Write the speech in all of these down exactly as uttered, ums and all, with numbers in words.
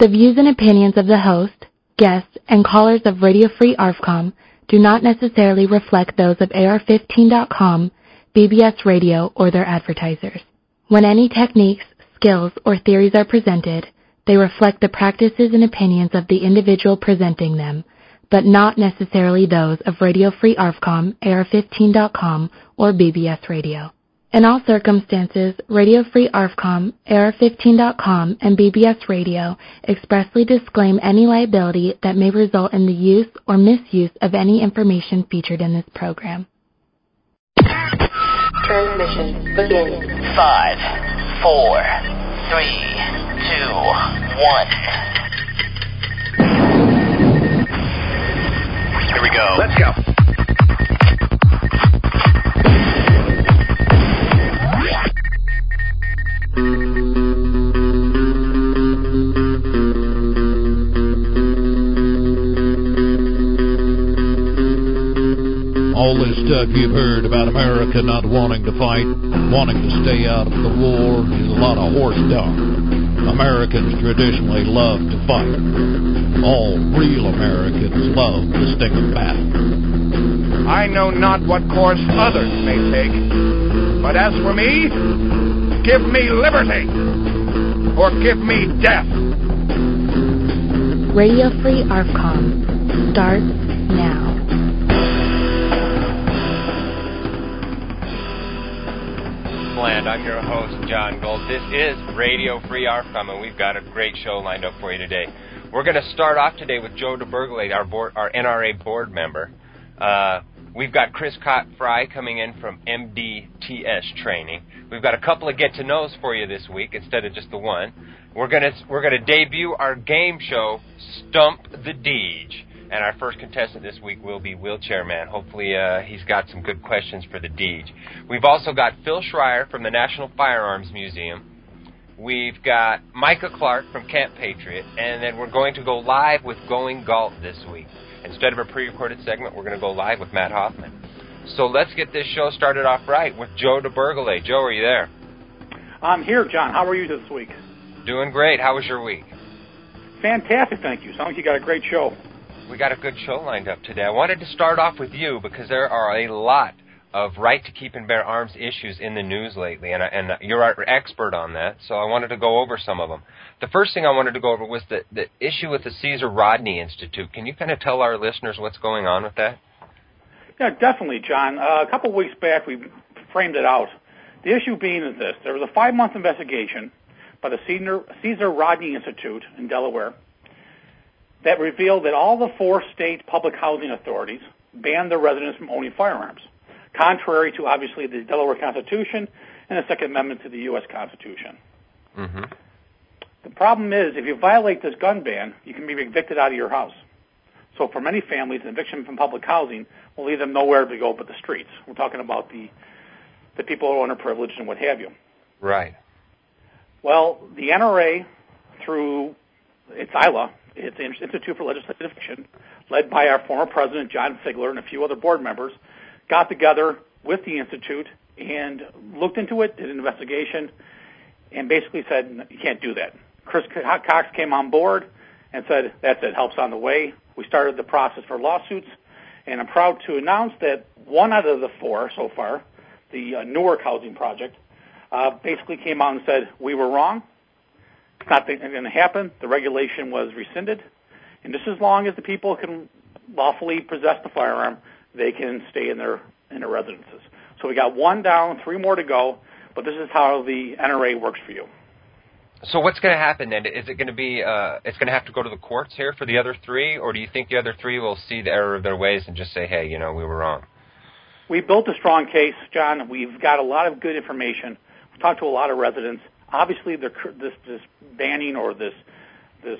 The views and opinions of the host, guests, and callers of Radio Free A R F COM do not necessarily reflect those of A R fifteen dot com, B B S Radio, or their advertisers. When any techniques, skills, or theories are presented, they reflect the practices and opinions of the individual presenting them, but not necessarily those of Radio Free A R F COM, A R fifteen dot com, or B B S Radio. In all circumstances, Radio Free A R F COM, A R fifteen dot com, and B B S Radio expressly disclaim any liability that may result in the use or misuse of any information featured in this program. Transmission begins. Five, four, three, two, one. Here we go. Let's go. All this stuff you've heard about America not wanting to fight, wanting to stay out of the war, is a lot of horse talk. Americans traditionally love to fight. All real Americans love the sting of battle. I know not what course others may take, but as for me, give me liberty, or give me death. Radio Free A R F COM starts now. Land. I'm your host, John Gold. This is Radio Free A R F COM, and we've got a great show lined up for you today. We're going to start off today with Joe DeBergele, our board, our N R A board member. Uh, we've got Chris Fry coming in from M D T S training. We've got a couple of get-to-knows for you this week instead of just the one. We're going to we're going to debut our game show, Stump the Deej. And our first contestant this week will be Wheelchair Man. Hopefully uh, he's got some good questions for the Deej. We've also got Phil Schreier from the National Firearms Museum. We've got Micah Clark from Camp Patriot. And then we're going to go live with Going Galt this week. Instead of a pre-recorded segment, we're going to go live with Matt Hoffman. So let's get this show started off right with Joe DeBergele. Joe, are you there? I'm here, John. How are you this week? Doing great. How was your week? Fantastic, thank you. Sounds like you got a great show. We got a good show lined up today. I wanted to start off with you because there are a lot of right to keep and bear arms issues in the news lately, and, and you're our expert on that, so I wanted to go over some of them. The first thing I wanted to go over was the, the issue with the Caesar Rodney Institute. Can you kind of tell our listeners what's going on with that? Yeah, definitely, John. Uh, a couple of weeks back, we framed it out. The issue being is this. There was a five-month investigation by the Caesar, Caesar Rodney Institute in Delaware that revealed that all the four state public housing authorities banned their residents from owning firearms, contrary to, obviously, the Delaware Constitution and the Second Amendment to the U S Constitution. Mm-hmm. The problem is, if you violate this gun ban, you can be evicted out of your house. So for many families, an eviction from public housing will leave them nowhere to go but the streets. We're talking about the the people who are underprivileged and what have you. Right. Well, the N R A, through its I L A, its Institute for Legislative Action, led by our former president, John Figler, and a few other board members, got together with the Institute and looked into it, did an investigation, and basically said, you can't do that. Chris Cox came on board and said, that's it, help's on the way. We started the process for lawsuits, and I'm proud to announce that one out of the four so far, the uh, Newark Housing Project, uh, basically came out and said, we were wrong. It's not going to happen. The regulation was rescinded. And just as long as the people can lawfully possess the firearm, they can stay in their in their residences. So we got one down, three more to go, but this is how the N R A works for you. So what's going to happen then? Is it going to be, uh, it's going to have to go to the courts here for the other three, or do you think the other three will see the error of their ways and just say, hey, you know, we were wrong? We built a strong case, John. We've got a lot of good information. We've talked to a lot of residents. Obviously, the, this, this banning or this this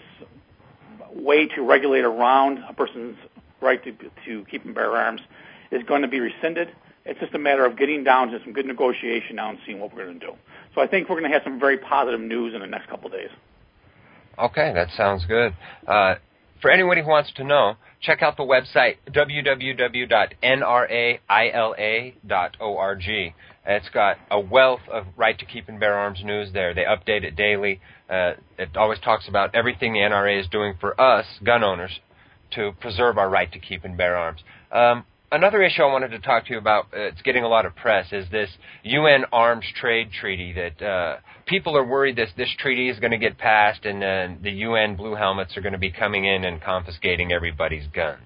way to regulate around a person's right to, to keep and bear arms is going to be rescinded. It's just a matter of getting down to some good negotiation now and seeing what we're going to do. So I think we're going to have some very positive news in the next couple of days. Okay, that sounds good. Uh, for anyone who wants to know, check out the website w w w dot n r a i l a dot org. It's got a wealth of right to keep and bear arms news there. They update it daily. Uh, it always talks about everything the N R A is doing for us, gun owners, to preserve our right to keep and bear arms. Um, another issue I wanted to talk to you about, uh, it's getting a lot of press, is this U N arms trade treaty that uh, people are worried this, this treaty is going to get passed and uh, the U N blue helmets are going to be coming in and confiscating everybody's guns.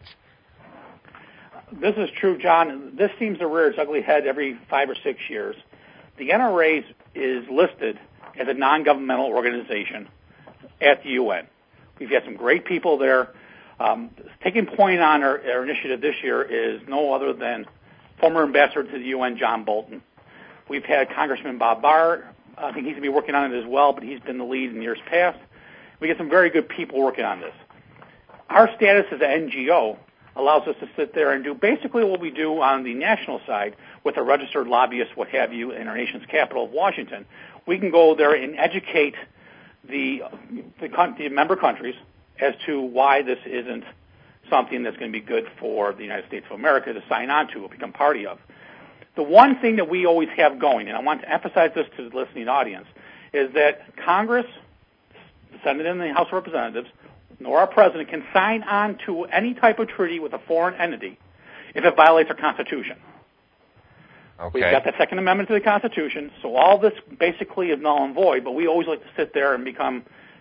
This is true, John. This seems to rear its ugly head every five or six years. The N R A is listed as a non-governmental organization at the U N. We've had some great people there. Um, taking point on our, our initiative this year is no other than former ambassador to the U N, John Bolton. We've had Congressman Bob Barr. I think he's going to be working on it as well, but he's been the lead in years past. We get some very good people working on this. Our status as an N G O allows us to sit there and do basically what we do on the national side with a registered lobbyist, what have you, in our nation's capital of Washington. We can go there and educate the, the, the member countries as to why this isn't something that's going to be good for the United States of America to sign on to or become party of. The one thing that we always have going, and I want to emphasize this to the listening audience, is that Congress, the Senate and the House of Representatives, nor our president can sign on to any type of treaty with a foreign entity if it violates our Constitution. Okay. We've got the Second Amendment to the Constitution, so all this basically is null and void, but we always like to sit there and become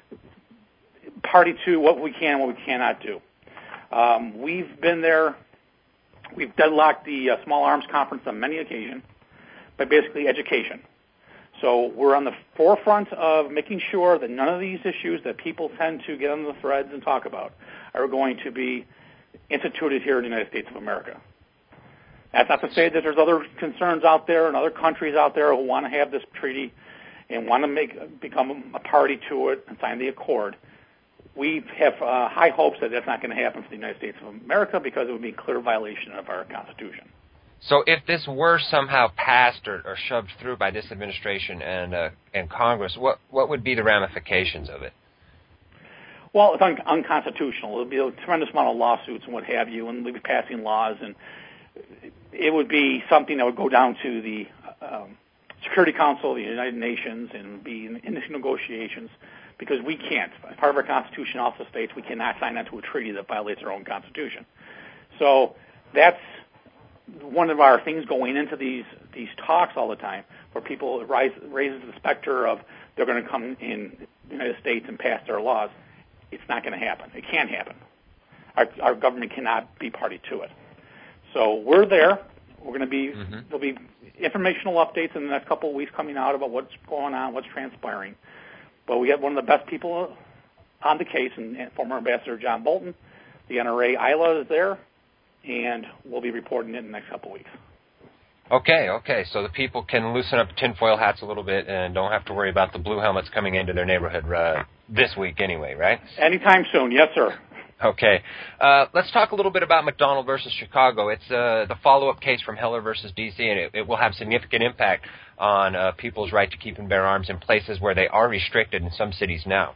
party to what we can and what we cannot do. Um, we've been there. We've deadlocked the uh, Small Arms Conference on many occasions by basically education. So we're on the forefront of making sure that none of these issues that people tend to get on the threads and talk about are going to be instituted here in the United States of America. That's not to say that there's other concerns out there and other countries out there who want to have this treaty and want to make become a party to it and sign the accord. We have uh, high hopes that that's not going to happen for the United States of America because it would be a clear violation of our Constitution. So if this were somehow passed or, or shoved through by this administration and uh, and Congress, what, what would be the ramifications of it? Well, it's un- unconstitutional. It would be a tremendous amount of lawsuits and what have you, and we'd be passing laws, and it would be something that would go down to the um, Security Council of the United Nations and be in, in negotiations because we can't. Part of our Constitution also states we cannot sign on to a treaty that violates our own Constitution. So that's one of our things going into these these talks all the time, where people rise, raises the specter of they're going to come in the United States and pass their laws. It's not going to happen. It can't happen. Our, our government cannot be party to it. So we're there. We're going to be mm-hmm. There'll be informational updates in the next couple of weeks coming out about what's going on, what's transpiring. But we have one of the best people on the case, and, and former Ambassador John Bolton. The N R A I L A is there, and we'll be reporting it in the next couple of weeks. Okay, okay. So the people can loosen up tinfoil hats a little bit and don't have to worry about the blue helmets coming into their neighborhood uh, this week anyway, right? Anytime soon, yes, sir. Okay. Uh, let's talk a little bit about McDonald versus Chicago. It's uh, the follow-up case from Heller versus D C, and it, it will have significant impact on uh, people's right to keep and bear arms in places where they are restricted in some cities now.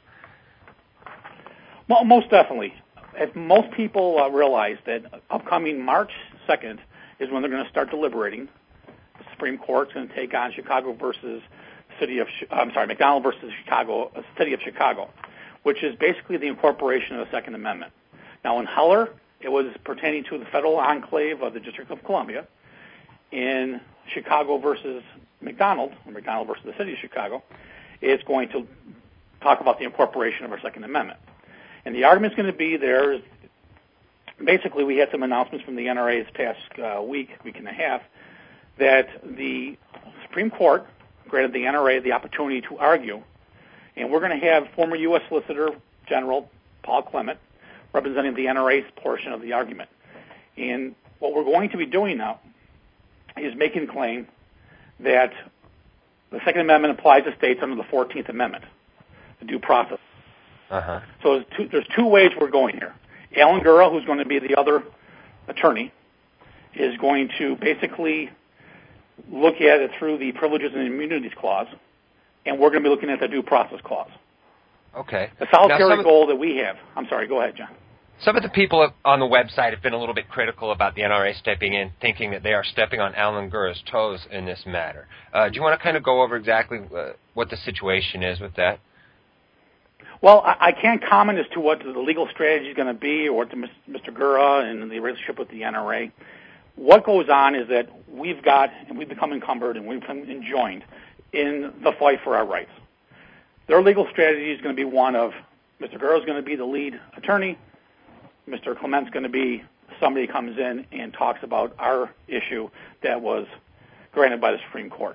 Well, most definitely. If most people uh, realize that upcoming March second is when they're going to start deliberating. The Supreme Court's going to take on Chicago versus City of, I'm sorry, McDonald versus Chicago, uh, City of Chicago, which is basically the incorporation of the Second Amendment. Now, in Heller, it was pertaining to the federal enclave of the District of Columbia. In Chicago versus McDonald, or McDonald versus the City of Chicago, it's going to talk about the incorporation of our Second Amendment. And the argument's going to be there is basically we had some announcements from the N R A this past uh, week, week and a half, that the Supreme Court granted the N R A the opportunity to argue, and we're going to have former U S Solicitor General Paul Clement representing the N R A's portion of the argument. And what we're going to be doing now is making a claim that the Second Amendment applies to states under the fourteenth Amendment, the due process. Uh-huh. So there's two, there's two ways we're going here. Alan Gura, who's going to be the other attorney, is going to basically look at it through the Privileges and Immunities Clause, and we're going to be looking at the Due Process Clause. Okay. The solitary some... goal that we have. I'm sorry, go ahead, John. Some of the people on the website have been a little bit critical about the N R A stepping in, thinking that they are stepping on Alan Gurra's toes in this matter. Uh, do you want to kind of go over exactly uh, what the situation is with that? Well, I, I can't comment as to what the legal strategy is going to be or what the, Mister Gurra and the relationship with the N R A. What goes on is that we've got, and we've become encumbered and we've become enjoined in the fight for our rights. Their legal strategy is going to be one of Mister Gurra is going to be the lead attorney. Mister Clement's going to be somebody who comes in and talks about our issue that was granted by the Supreme Court.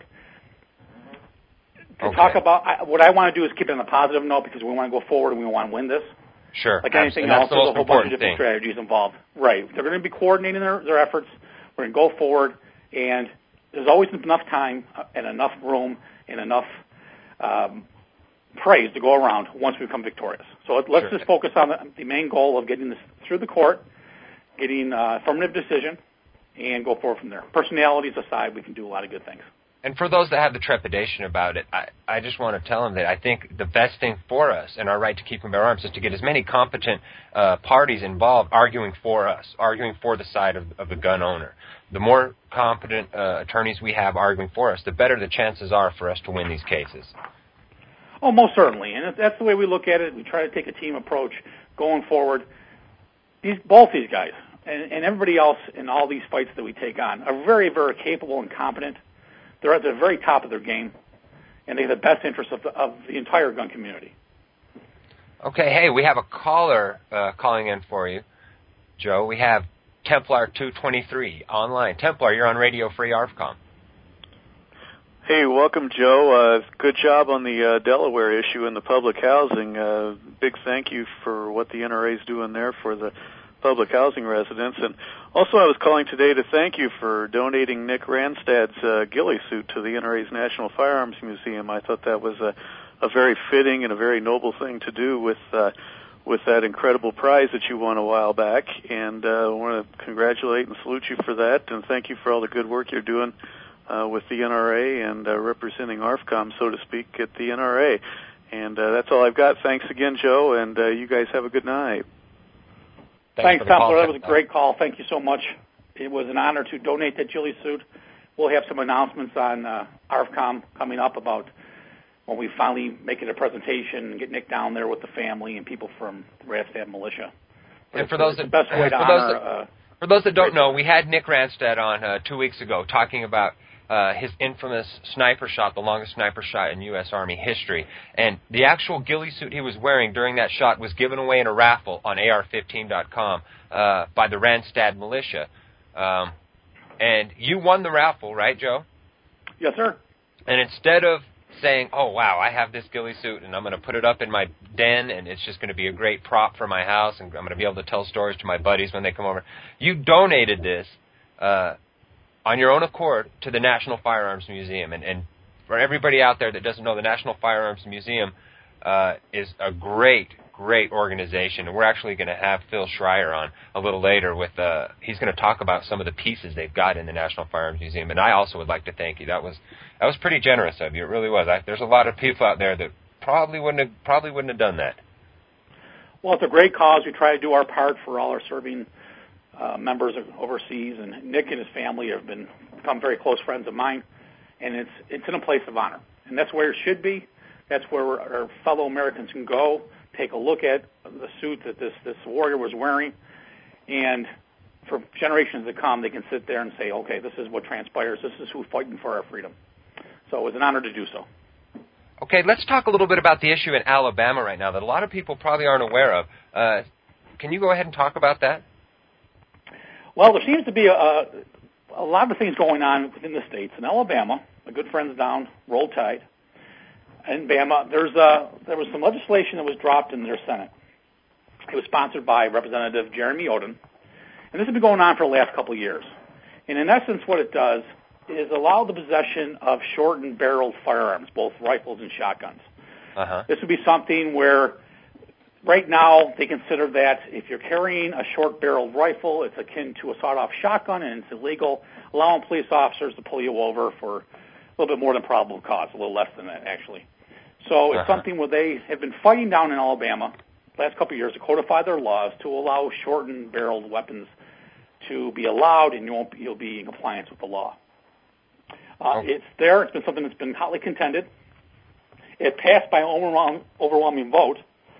To okay. talk about, I, what I want to do is keep it on a positive note because we want to go forward and we want to win this. Sure. Like anything else, there's a whole bunch of different thing. strategies involved. Right. They're going to be coordinating their, their efforts. We're going to go forward, and there's always enough time and enough room and enough um, praise to go around once we become victorious. So let's sure. just focus on the, the main goal of getting this through the court, getting uh, affirmative decision, and go forward from there. Personalities aside, we can do a lot of good things. And for those that have the trepidation about it, I, I just want to tell them that I think the best thing for us and our right to keep and bear arms is to get as many competent uh, parties involved arguing for us, arguing for the side of, of the gun owner. The more competent uh, attorneys we have arguing for us, the better the chances are for us to win these cases. Oh, most certainly. And that's the way we look at it. We try to take a team approach going forward. These, both these guys and, and everybody else in all these fights that we take on are very, very capable and competent. They're at the very top of their game, and they have the best interests of the, of the entire gun community. Okay, hey, we have a caller uh, calling in for you, Joe. We have Templar two twenty-three online. Templar, you're on Radio Free A R F COM. Hey, welcome, Joe. Uh, good job on the uh, Delaware issue and the public housing. Uh, big thank you for what the N R A is doing there for the public housing residents. And also I was calling today to thank you for donating Nick Randstad's uh, ghillie suit to the N R A's National Firearms Museum. I thought that was a, a very fitting and a very noble thing to do with uh, with that incredible prize that you won a while back. And uh, I want to congratulate and salute you for that, and thank you for all the good work you're doing uh, with the N R A and uh, representing A R F COM, so to speak, at the N R A. And uh, that's all I've got. Thanks again, Joe, and uh, you guys have a good night. Thanks, Templar. That was a great call. Thank you so much. It was an honor to donate that ghillie suit. We'll have some announcements on uh, A R F COM coming up about when we finally make it a presentation and get Nick down there with the family and people from the Randstad militia. But and for those that, the best way to for, honor, those that, uh, for those that don't know, we had Nick Randstad on uh, two weeks ago talking about Uh, his infamous sniper shot, the longest sniper shot in U S Army history. And the actual ghillie suit he was wearing during that shot was given away in a raffle on A R fifteen dot com uh, by the Randstad militia. Um, and you won the raffle, right, Joe? Yes, sir. And instead of saying, oh, wow, I have this ghillie suit and I'm going to put it up in my den and it's just going to be a great prop for my house and I'm going to be able to tell stories to my buddies when they come over, you donated this uh on your own accord to the National Firearms Museum. And, and for everybody out there that doesn't know, the National Firearms Museum uh, is a great, great organization. And we're actually going to have Phil Schreier on a little later. With uh, he's going to talk about some of the pieces they've got in the National Firearms Museum. And I also would like to thank you. That was that was pretty generous of you. It really was. I, there's a lot of people out there that probably wouldn't have, probably wouldn't have done that. Well, it's a great cause. We try to do our part for all our serving Uh, members overseas, and Nick and his family have been become very close friends of mine, and it's it's in a place of honor, and that's where it should be. That's where our fellow Americans can go, take a look at the suit that this this warrior was wearing, and for generations to come, they can sit there and say, okay, this is what transpires. This is who's fighting for our freedom. So it was an honor to do so. Okay, let's talk a little bit about the issue in Alabama right now that a lot of people probably aren't aware of. Uh, can you go ahead and talk about that? Well, there seems to be a, a lot of things going on within the states. In Alabama, my good friends down, Roll Tide, in Bama, there's a, there was some legislation that was dropped in their Senate. It was sponsored by Representative Jeremy Odom, and this has been going on for the last couple of years. And in essence, what it does is allow the possession of shortened barreled firearms, both rifles and shotguns. Uh-huh. This would be something where right now, they consider that if you're carrying a short-barreled rifle, it's akin to a sawed-off shotgun, and it's illegal, allowing police officers to pull you over for a little bit more than probable cause, a little less than that, actually. So it's uh-huh. something where they have been fighting down in Alabama last couple of years to codify their laws to allow shortened-barreled weapons to be allowed, and you won't be, you'll be in compliance with the law. Uh, oh. It's there. It's been something that's been hotly contended. It passed by an overwhelming, overwhelming vote.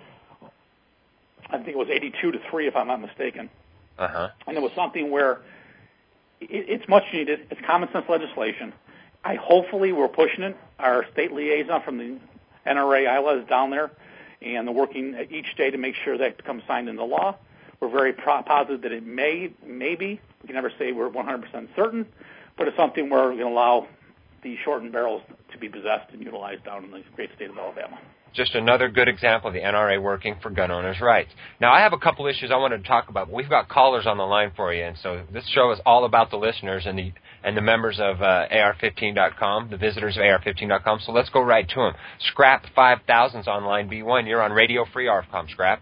I think it was eighty-two to three, if I'm not mistaken. Uh-huh. And it was something where it, it's much needed. It's common sense legislation. I hopefully we're pushing it. Our state liaison from the N R A I L A is down there, and they're working each day to make sure that becomes signed into law. We're very pro- positive that it may, maybe. We can never say we're one hundred percent certain, but it's something where we're going to allow the shortened barrels to be possessed and utilized down in the great state of Alabama. Just another good example of the N R A working for gun owners' rights. Now, I have a couple issues I wanted to talk about, but we've got callers on the line for you, and so this show is all about the listeners and the and the members of uh, A R fifteen dot com, the visitors of A R fifteen dot com, so let's go right to them. Scrap five thousand's on line B one. You're on Radio Free A R F com, Scrap.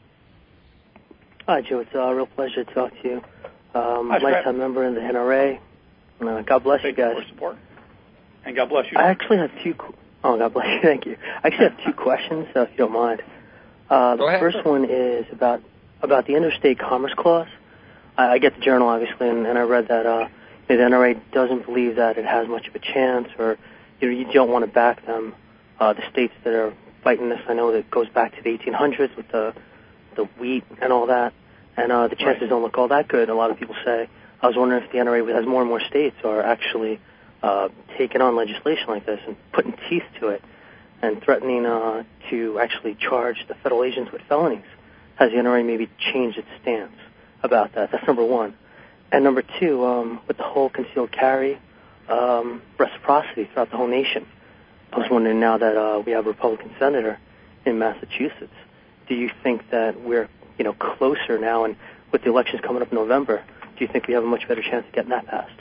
Hi, Joe. It's a real pleasure to talk to you. Um, Hi, Scrap. lifetime member in the N R A. Uh, God bless Thank you guys. You for support. And God bless you. I actually have two... Oh, God bless you. Thank you. I actually have two questions, uh, if you don't mind. Uh, the Go ahead. first one is about about the Interstate Commerce Clause. I, I get the journal, obviously, and, and I read that uh, the N R A doesn't believe that it has much of a chance, or you know, you don't want to back them. Uh, the states that are fighting this, I know that goes back to the eighteen hundreds with the the wheat and all that, and uh, the chances right. don't look all that good, a lot of people say. I was wondering if the N R A has more and more states are actually uh, taking on legislation like this and putting teeth to it and threatening uh, to actually charge the federal agents with felonies. Has the N R A maybe changed its stance about that? That's number one. And number two, um, with the whole concealed carry um, reciprocity throughout the whole nation, I was wondering now that uh, we have a Republican senator in Massachusetts, do you think that we're you know closer now, and with the elections coming up in November, do you think we have a much better chance of getting that passed?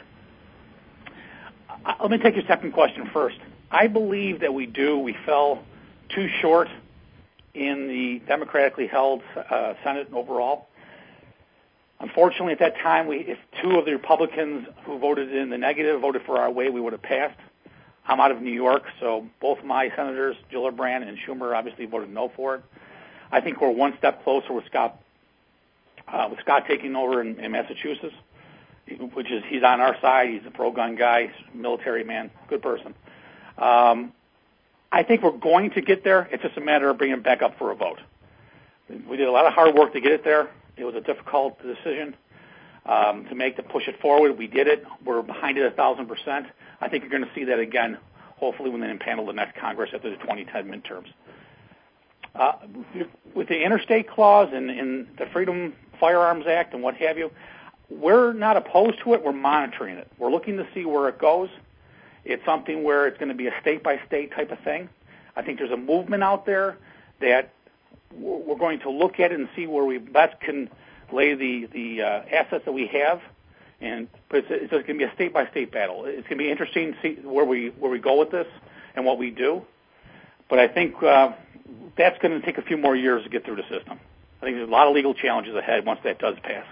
Uh, let me take your second question first. I believe that we do. We fell too short in the democratically held uh, Senate overall. Unfortunately, at that time, we, if two of the Republicans who voted in the negative voted for our way, we would have passed. I'm out of New York, so both my senators, Gillibrand and Schumer, obviously voted no for it. I think we're one step closer with Scott, uh, with Scott taking over in, in Massachusetts, which is he's on our side. He's a pro-gun guy, military man, good person. Um, I think we're going to get there. It's just a matter of bringing it back up for a vote. We did a lot of hard work to get it there. It was a difficult decision um, to make to push it forward. We did it. We're behind it a thousand percent. I think you're going to see that again, hopefully when they impanel the next Congress after the twenty ten midterms. Uh, with the interstate clause and, and the Freedom Firearms Act and what have you, we're not opposed to it. We're monitoring it. We're looking to see where it goes. It's something where it's going to be a state-by-state type of thing. I think there's a movement out there that we're going to look at it and see where we best can lay the, the uh, assets that we have. And but it's, it's going to be a state-by-state battle. It's going to be interesting to see where we where we go with this and what we do. But I think uh, that's going to take a few more years to get through the system. I think there's a lot of legal challenges ahead once that does pass.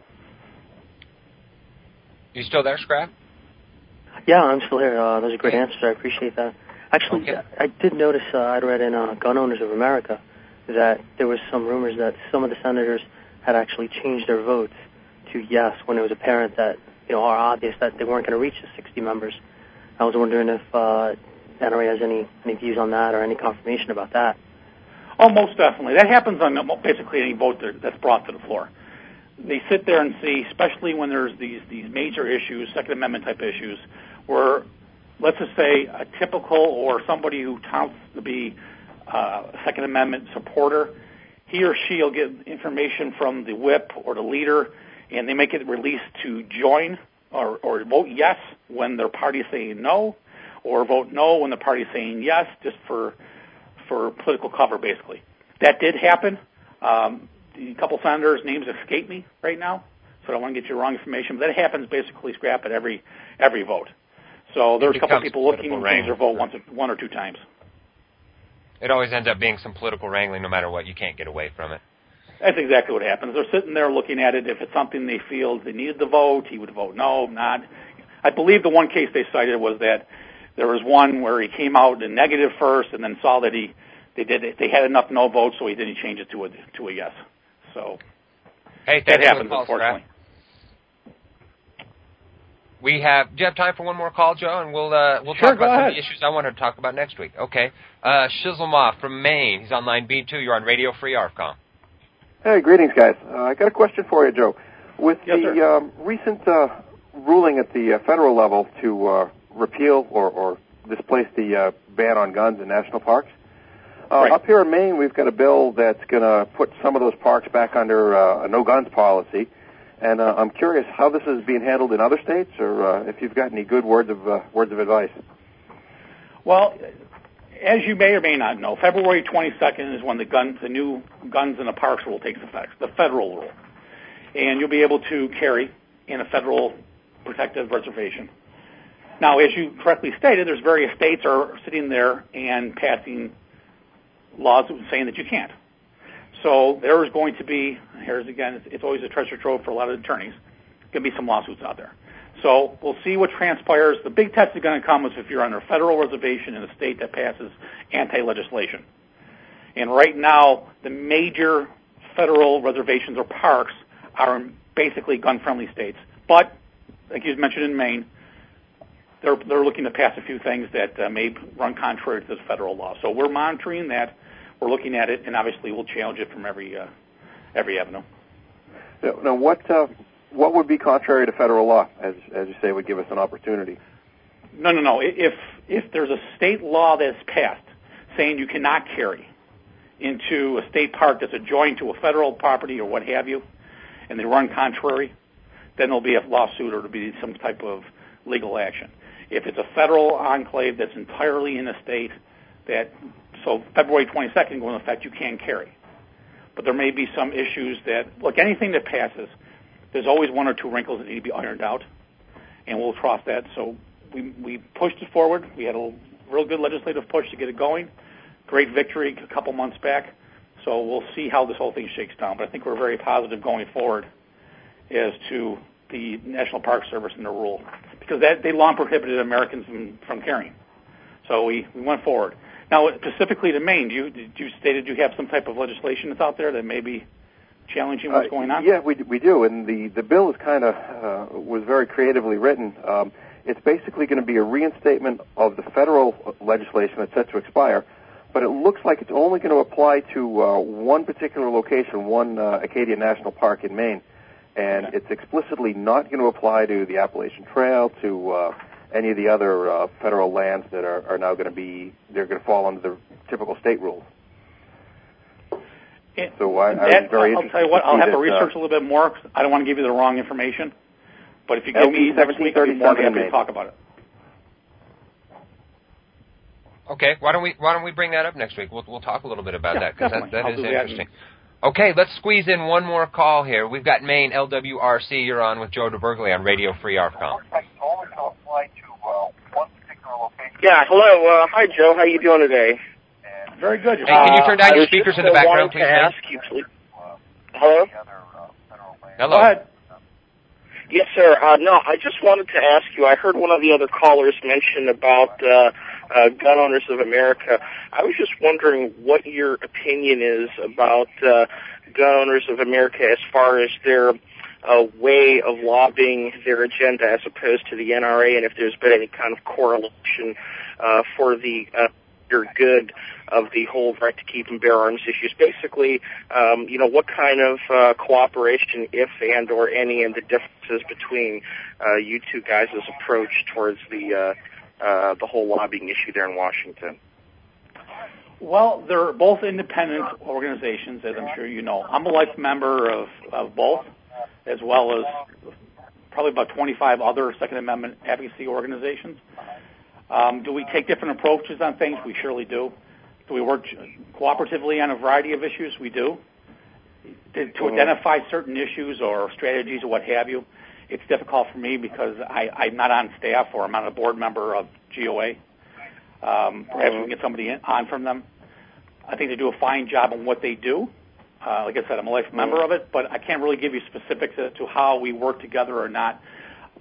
You still there, Scrap? Yeah, I'm still here. Uh, those are great answers. I appreciate that. Actually, Okay. I did notice, uh, I'd read in uh, Gun Owners of America that there was some rumors that some of the senators had actually changed their votes to yes when it was apparent that, you know, or obvious that they weren't going to reach the sixty members. I was wondering if uh, N R A has any, any views on that or any confirmation about that. Oh, most definitely. That happens on basically any vote that's brought to the floor. They sit there and see, especially when there's these, these major issues, Second Amendment type issues, where, let's just say, a typical or somebody who touts to be uh, a Second Amendment supporter, he or she will get information from the whip or the leader, and they make it released to join or, or vote yes when their party is saying no, or vote no when the party is saying yes, just for for political cover, basically. That did happen. Um, a couple senators' names escape me right now, so I don't want to get you wrong information, but that happens basically, Scrap, at every every vote. So there's a couple people looking to change their vote once, one or two times. It always ends up being some political wrangling no matter what. You can't get away from it. That's exactly what happens. They're sitting there looking at it. If it's something they feel they needed to vote, he would vote no, not. I believe the one case they cited was that there was one where he came out in negative first and then saw that he they did. They had enough no votes, so he didn't change it to a to a yes. So hey, that thanks happens, for the call, unfortunately. We have. Do you have time for one more call, Joe? And we'll uh, we'll sure, talk about ahead. some of the issues I wanted to talk about next week. Okay. Uh, Shizelmoff from Maine. He's on line B two. You're on Radio Free A R F C O M. Hey, greetings, guys. Uh, I got a question for you, Joe. With yes, the um, recent uh, ruling at the uh, federal level to uh, repeal or, or displace the uh, ban on guns in national parks, uh, right. up here in Maine, we've got a bill that's going to put some of those parks back under uh, a no-guns policy. And uh, I'm curious how this is being handled in other states, or uh, if you've got any good words of uh, words of advice. Well, as you may or may not know, February twenty-second is when the guns, the new guns in the parks rule takes effect, the federal rule, and you'll be able to carry in a federal protected reservation. Now, as you correctly stated, there's various states are sitting there and passing laws saying that you can't. So there is going to be, here's again, it's, it's always a treasure trove for a lot of attorneys. Going to be some lawsuits out there. So we'll see what transpires. The big test is going to come is if you're on a federal reservation in a state that passes anti-legislation. And right now, the major federal reservations or parks are in basically gun-friendly states. But, like you mentioned in Maine, they're, they're looking to pass a few things that uh, may run contrary to the federal law. So we're monitoring that. We're looking at it, and obviously we'll challenge it from every uh, every avenue. Now, what uh, what would be contrary to federal law, as as you say, would give us an opportunity? No, no, no. If if there's a state law that's passed saying you cannot carry into a state park that's adjoined to a federal property or what have you, and they run contrary, then there'll be a lawsuit or there'll be some type of legal action. If it's a federal enclave that's entirely in a state that So February twenty-second going into effect, you can carry. But there may be some issues that, look, anything that passes, there's always one or two wrinkles that need to be ironed out, and we'll cross that. So we, we pushed it forward. We had a real good legislative push to get it going. Great victory a couple months back. So we'll see how this whole thing shakes down. But I think we're very positive going forward as to the National Park Service and the rule, because that, they long prohibited Americans from, from carrying. So we, we went forward. Now, specifically to Maine, do you, did you stated you have some type of legislation that's out there that may be challenging what's uh, going on? Yeah, we we do, and the, the bill is kind of uh, was very creatively written. Um, it's basically going to be a reinstatement of the federal legislation that's set to expire, but it looks like it's only going to apply to uh, one particular location, one uh, Acadia National Park in Maine, and okay. it's explicitly not going to apply to the Appalachian Trail, to uh, any of the other uh, federal lands that are, are now going to be, they're going to fall under the typical state rules. It, so I, that, I'm very I'll interested tell you what, to I'll have that, to research uh, a little bit more. I don't want to give you the wrong information. But if you give me next week, I'll be more than happy to talk about it. Okay, why don't we why don't we bring that up next week? We'll we'll talk a little bit about yeah, that because that, that I'll is do interesting. That. Okay, let's squeeze in one more call here. We've got Maine L W R C. You're on with Joe DeBergley on Radio Free A R F C O M. Yeah, hello. Uh, hi, Joe. How you doing today? Very good. Hey, can you turn down uh, your speakers in the background, please, to ask you, please? Hello? Hello. Go ahead. Yes, sir. Uh, no, I just wanted to ask you, I heard one of the other callers mention about uh, uh, Gun Owners of America. I was just wondering what your opinion is about uh, Gun Owners of America as far as their uh, way of lobbying their agenda as opposed to the N R A, and if there's been any kind of correlation uh, for the uh, your good of the whole right to keep and bear arms issues. Basically, um, you know, what kind of uh, cooperation, if and or any, and the differences between uh, you two guys' approach towards the uh, uh, the whole lobbying issue there in Washington? Well, they're both independent organizations, as I'm sure you know. I'm a life member of, of both, as well as probably about twenty-five other Second Amendment advocacy organizations. Um, do we take different approaches on things? We surely do. Do we work cooperatively on a variety of issues? We do. To, to mm-hmm. identify certain issues or strategies or what have you, it's difficult for me because I, I'm not on staff or I'm not a board member of G O A. Um, perhaps mm-hmm. we can get somebody in, on from them. I think they do a fine job on what they do. Uh, like I said, I'm a life mm-hmm. member of it, but I can't really give you specifics as to how we work together or not.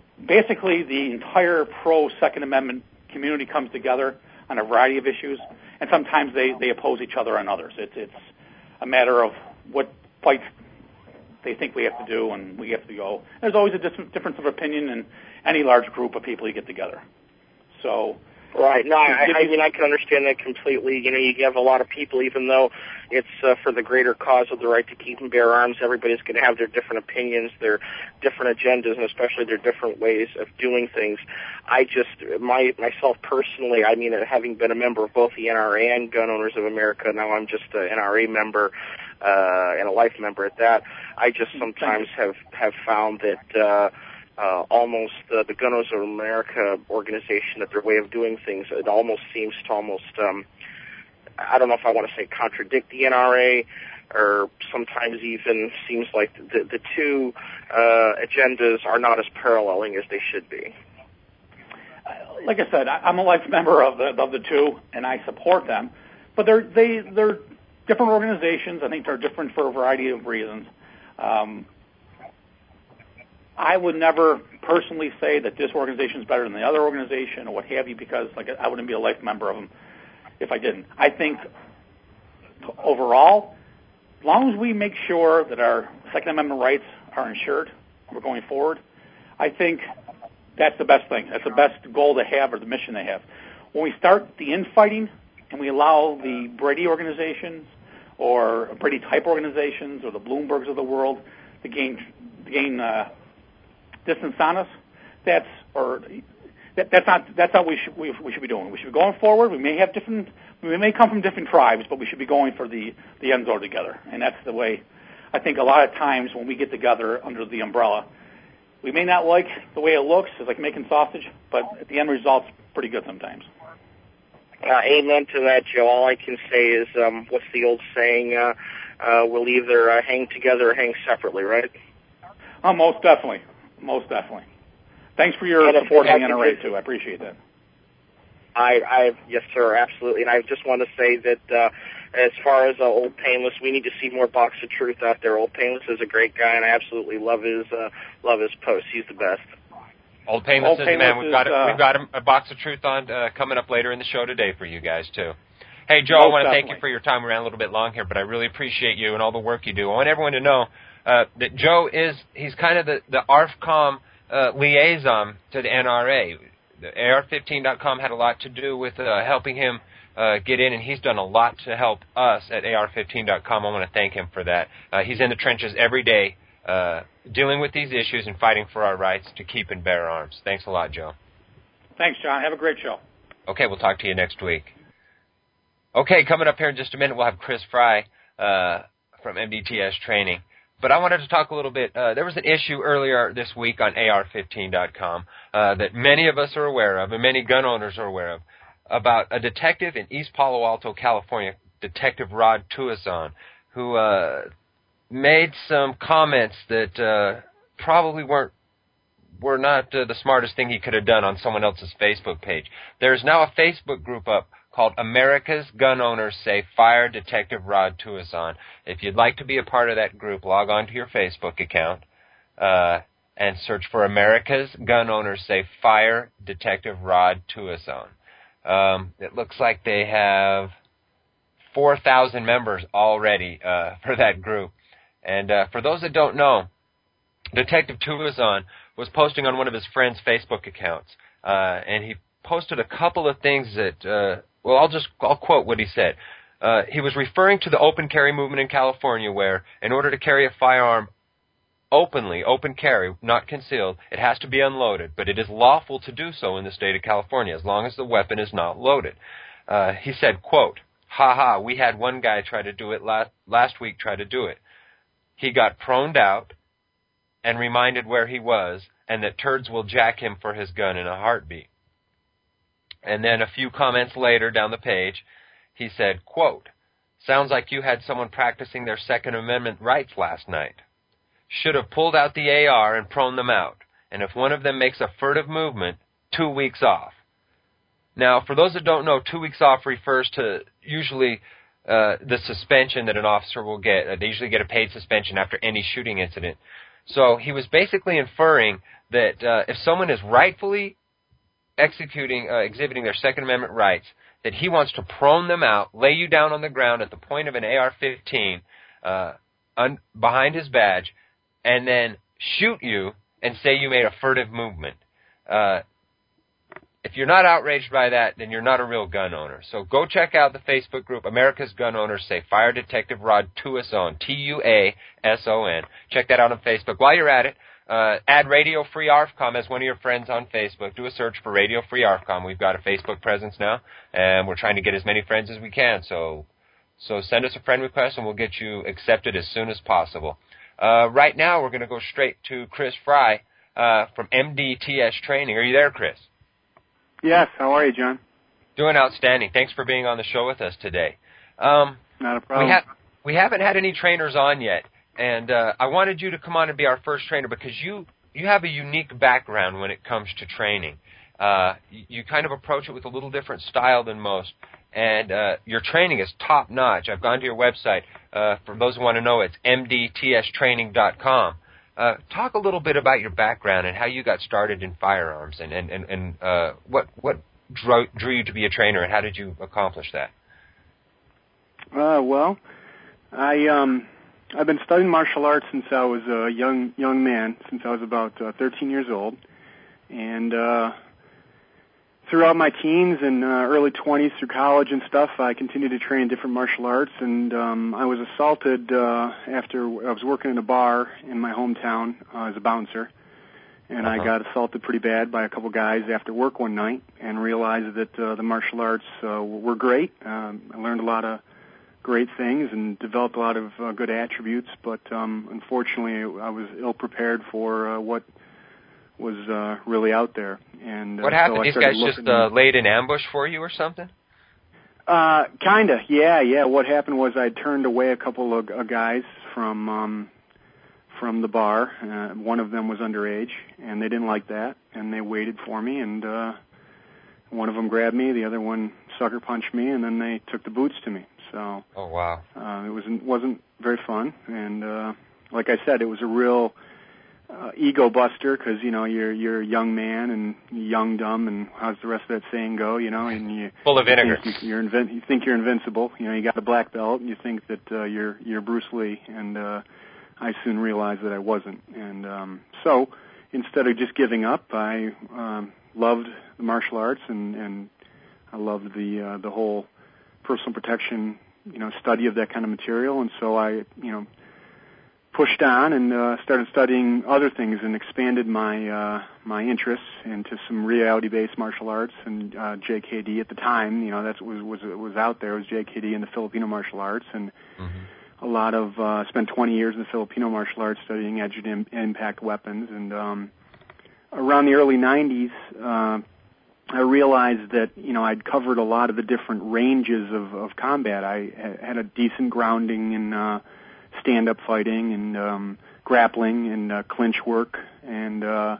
Basically, the entire pro-Second Amendment community comes together on a variety of issues, and sometimes they, they oppose each other on others. It's it's a matter of what fights they think we have to do, and we have to go. There's always a dis- difference of opinion in any large group of people you get together. So. Right. No, I, I mean, I can understand that completely. You know, you have a lot of people, even though it's uh, for the greater cause of the right to keep and bear arms, everybody's going to have their different opinions, their different agendas, and especially their different ways of doing things. I just, my myself personally, I mean, having been a member of both the N R A and Gun Owners of America, now I'm just an N R A member uh, and a life member at that, I just sometimes have, have found that uh, Uh, almost uh, the Gun Owners of America organization, that their way of doing things, it almost seems to almost, um, I don't know if I want to say contradict the N R A, or sometimes even seems like the, the two uh, agendas are not as paralleling as they should be. Like I said, I'm a life member of the of the two, and I support them, but they're they they're different organizations. I think they're different for a variety of reasons. Um, I would never personally say that this organization is better than the other organization or what have you, because like I wouldn't be a life member of them if I didn't. I think overall, as long as we make sure that our Second Amendment rights are ensured, we're going forward, I think that's the best thing. That's the best goal to have, or the mission they have. When we start the infighting and we allow the Brady organizations or Brady-type organizations or the Bloombergs of the world to gain to gain uh, distance on us, that's or that, that's not that's not what we should we, we should be doing. We should be going forward. We may have different we may come from different tribes, but we should be going for the the end goal together. And that's the way I think a lot of times when we get together under the umbrella, we may not like the way it looks. It's like making sausage, but at the end result's pretty good sometimes. Uh, amen to that, Joe. All I can say is, um, what's the old saying? Uh, uh, we'll either uh, hang together or hang separately, right? Oh, most definitely. Most definitely. Thanks for your and support of the N R A, too. I appreciate that. I, I, yes, sir, absolutely. And I just want to say that uh, as far as uh, Old Painless, we need to see more Box of Truth out there. Old Painless is a great guy, and I absolutely love his uh, love his posts. He's the best. Old Painless Old is Painless man. We've got is, a, uh, we've got a, a Box of Truth on uh, coming up later in the show today for you guys too. Hey, Joe, I want to thank you for your time. We ran a little bit long here, but I really appreciate you and all the work you do. I want everyone to know uh, that Joe is he's kind of the the A R F COM uh, liaison to the N R A. The A R fifteen dot com had a lot to do with uh, helping him uh, get in, and he's done a lot to help us at A R fifteen dot com. I want to thank him for that. Uh, he's in the trenches every day uh, dealing with these issues and fighting for our rights to keep and bear arms. Thanks a lot, Joe. Thanks, John. Have a great show. Okay, we'll talk to you next week. Okay, coming up here in just a minute, we'll have Chris Fry uh, from M D T S Training. But I wanted to talk a little bit. Uh, there was an issue earlier this week on A R fifteen dot com uh, that many of us are aware of, and many gun owners are aware of, about a detective in East Palo Alto, California, Detective Rod Tuazon, who uh, made some comments that uh, probably weren't were not uh, the smartest thing he could have done on someone else's Facebook page. There's now a Facebook group up called America's Gun Owners Say Fire Detective Rod Tuazon. If you'd like to be a part of that group, log on to your Facebook account uh, and search for America's Gun Owners Say Fire Detective Rod Tuazon. Um, it looks like they have four thousand members already uh, for that group. And uh, for those that don't know, Detective Tuazon was posting on one of his friend's Facebook accounts, uh, and he posted a couple of things that, uh, well, I'll just, I'll quote what he said. Uh, he was referring to the open carry movement in California where, in order to carry a firearm openly, open carry, not concealed, it has to be unloaded, but it is lawful to do so in the state of California as long as the weapon is not loaded. Uh, he said, quote, ha ha, we had one guy try to do it last, last week, try to do it. He got proned out and reminded where he was, and that turds will jack him for his gun in a heartbeat. And then a few comments later down the page, he said, quote, sounds like you had someone practicing their Second Amendment rights last night. Should have pulled out the A R and proned them out. And if one of them makes a furtive movement, two weeks off. Now, for those that don't know, two weeks off refers to usually uh, the suspension that an officer will get. Uh, they usually get a paid suspension after any shooting incident. So he was basically inferring that uh, if someone is rightfully executing, uh, exhibiting their Second Amendment rights, that he wants to prone them out, lay you down on the ground at the point of an A R fifteen uh, un- behind his badge, and then shoot you and say you made a furtive movement. Uh, if you're not outraged by that, then you're not a real gun owner. So go check out the Facebook group, America's Gun Owners Say Fire Detective Rod Tuason, T U A S O N. Check that out on Facebook. While you're at it, uh, add Radio Free A R F COM as one of your friends on Facebook. Do a search for Radio Free A R F COM. We've got a Facebook presence now, and we're trying to get as many friends as we can. So, so send us a friend request, and we'll get you accepted as soon as possible. Uh, right now, we're going to go straight to Chris Fry uh, from M D T S Training. Are you there, Chris? Yes. How are you, John? Doing outstanding. Thanks for being on the show with us today. Um, Not a problem. We, ha- we haven't had any trainers on yet, and uh, I wanted you to come on and be our first trainer because you, you have a unique background when it comes to training. Uh, you, you kind of approach it with a little different style than most, and uh, your training is top-notch. I've gone to your website. Uh, for those who want to know, it's M D T S training dot com. Uh, talk a little bit about your background and how you got started in firearms, and and and, and uh, what what drew, drew you to be a trainer, and how did you accomplish that? Uh, well, I um, I've been studying martial arts since I was a young young man, since I was about uh, thirteen years old, and uh, throughout my teens and uh, early twenties through college and stuff, I continued to train different martial arts, and um, I was assaulted uh, after I was working in a bar in my hometown uh, as a bouncer, and uh-huh. I got assaulted pretty bad by a couple guys after work one night and realized that uh, the martial arts uh, were great. Um, I learned a lot of great things and developed a lot of uh, good attributes, but um, unfortunately I was ill-prepared for uh, what was uh, really out there. And uh, what happened? So These guys just uh, laid an ambush for you or something? Uh, kinda, yeah, yeah. What happened was I turned away a couple of uh, guys from um, from the bar. Uh, one of them was underage, and they didn't like that, and they waited for me. And uh, one of them grabbed me, the other one sucker punched me, and then they took the boots to me. So, oh wow, uh, it wasn't wasn't very fun. And uh, like I said, it was a real Uh, ego buster, because you know you're you're a young man and young dumb, and how's the rest of that saying go? You know, and you full of vinegar. You think you're invin- you think you're invincible. You know, you got a black belt, and you think that uh, you're you're Bruce Lee. And uh, I soon realized that I wasn't. And um, so instead of just giving up, I um, loved the martial arts, and, and I loved the uh, the whole personal protection, you know, study of that kind of material. And so I, you know. pushed on and uh, started studying other things and expanded my uh, my interests into some reality-based martial arts and uh, J K D at the time. You know, that's what was was was out there. It was J K D and the Filipino martial arts, and mm-hmm. a lot of uh, spent twenty years in the Filipino martial arts studying edged im- impact weapons. And um, around the early nineties, uh, I realized that you know I'd covered a lot of the different ranges of, of combat. I had a decent grounding in uh, stand-up fighting and um, grappling and uh, clinch work and uh,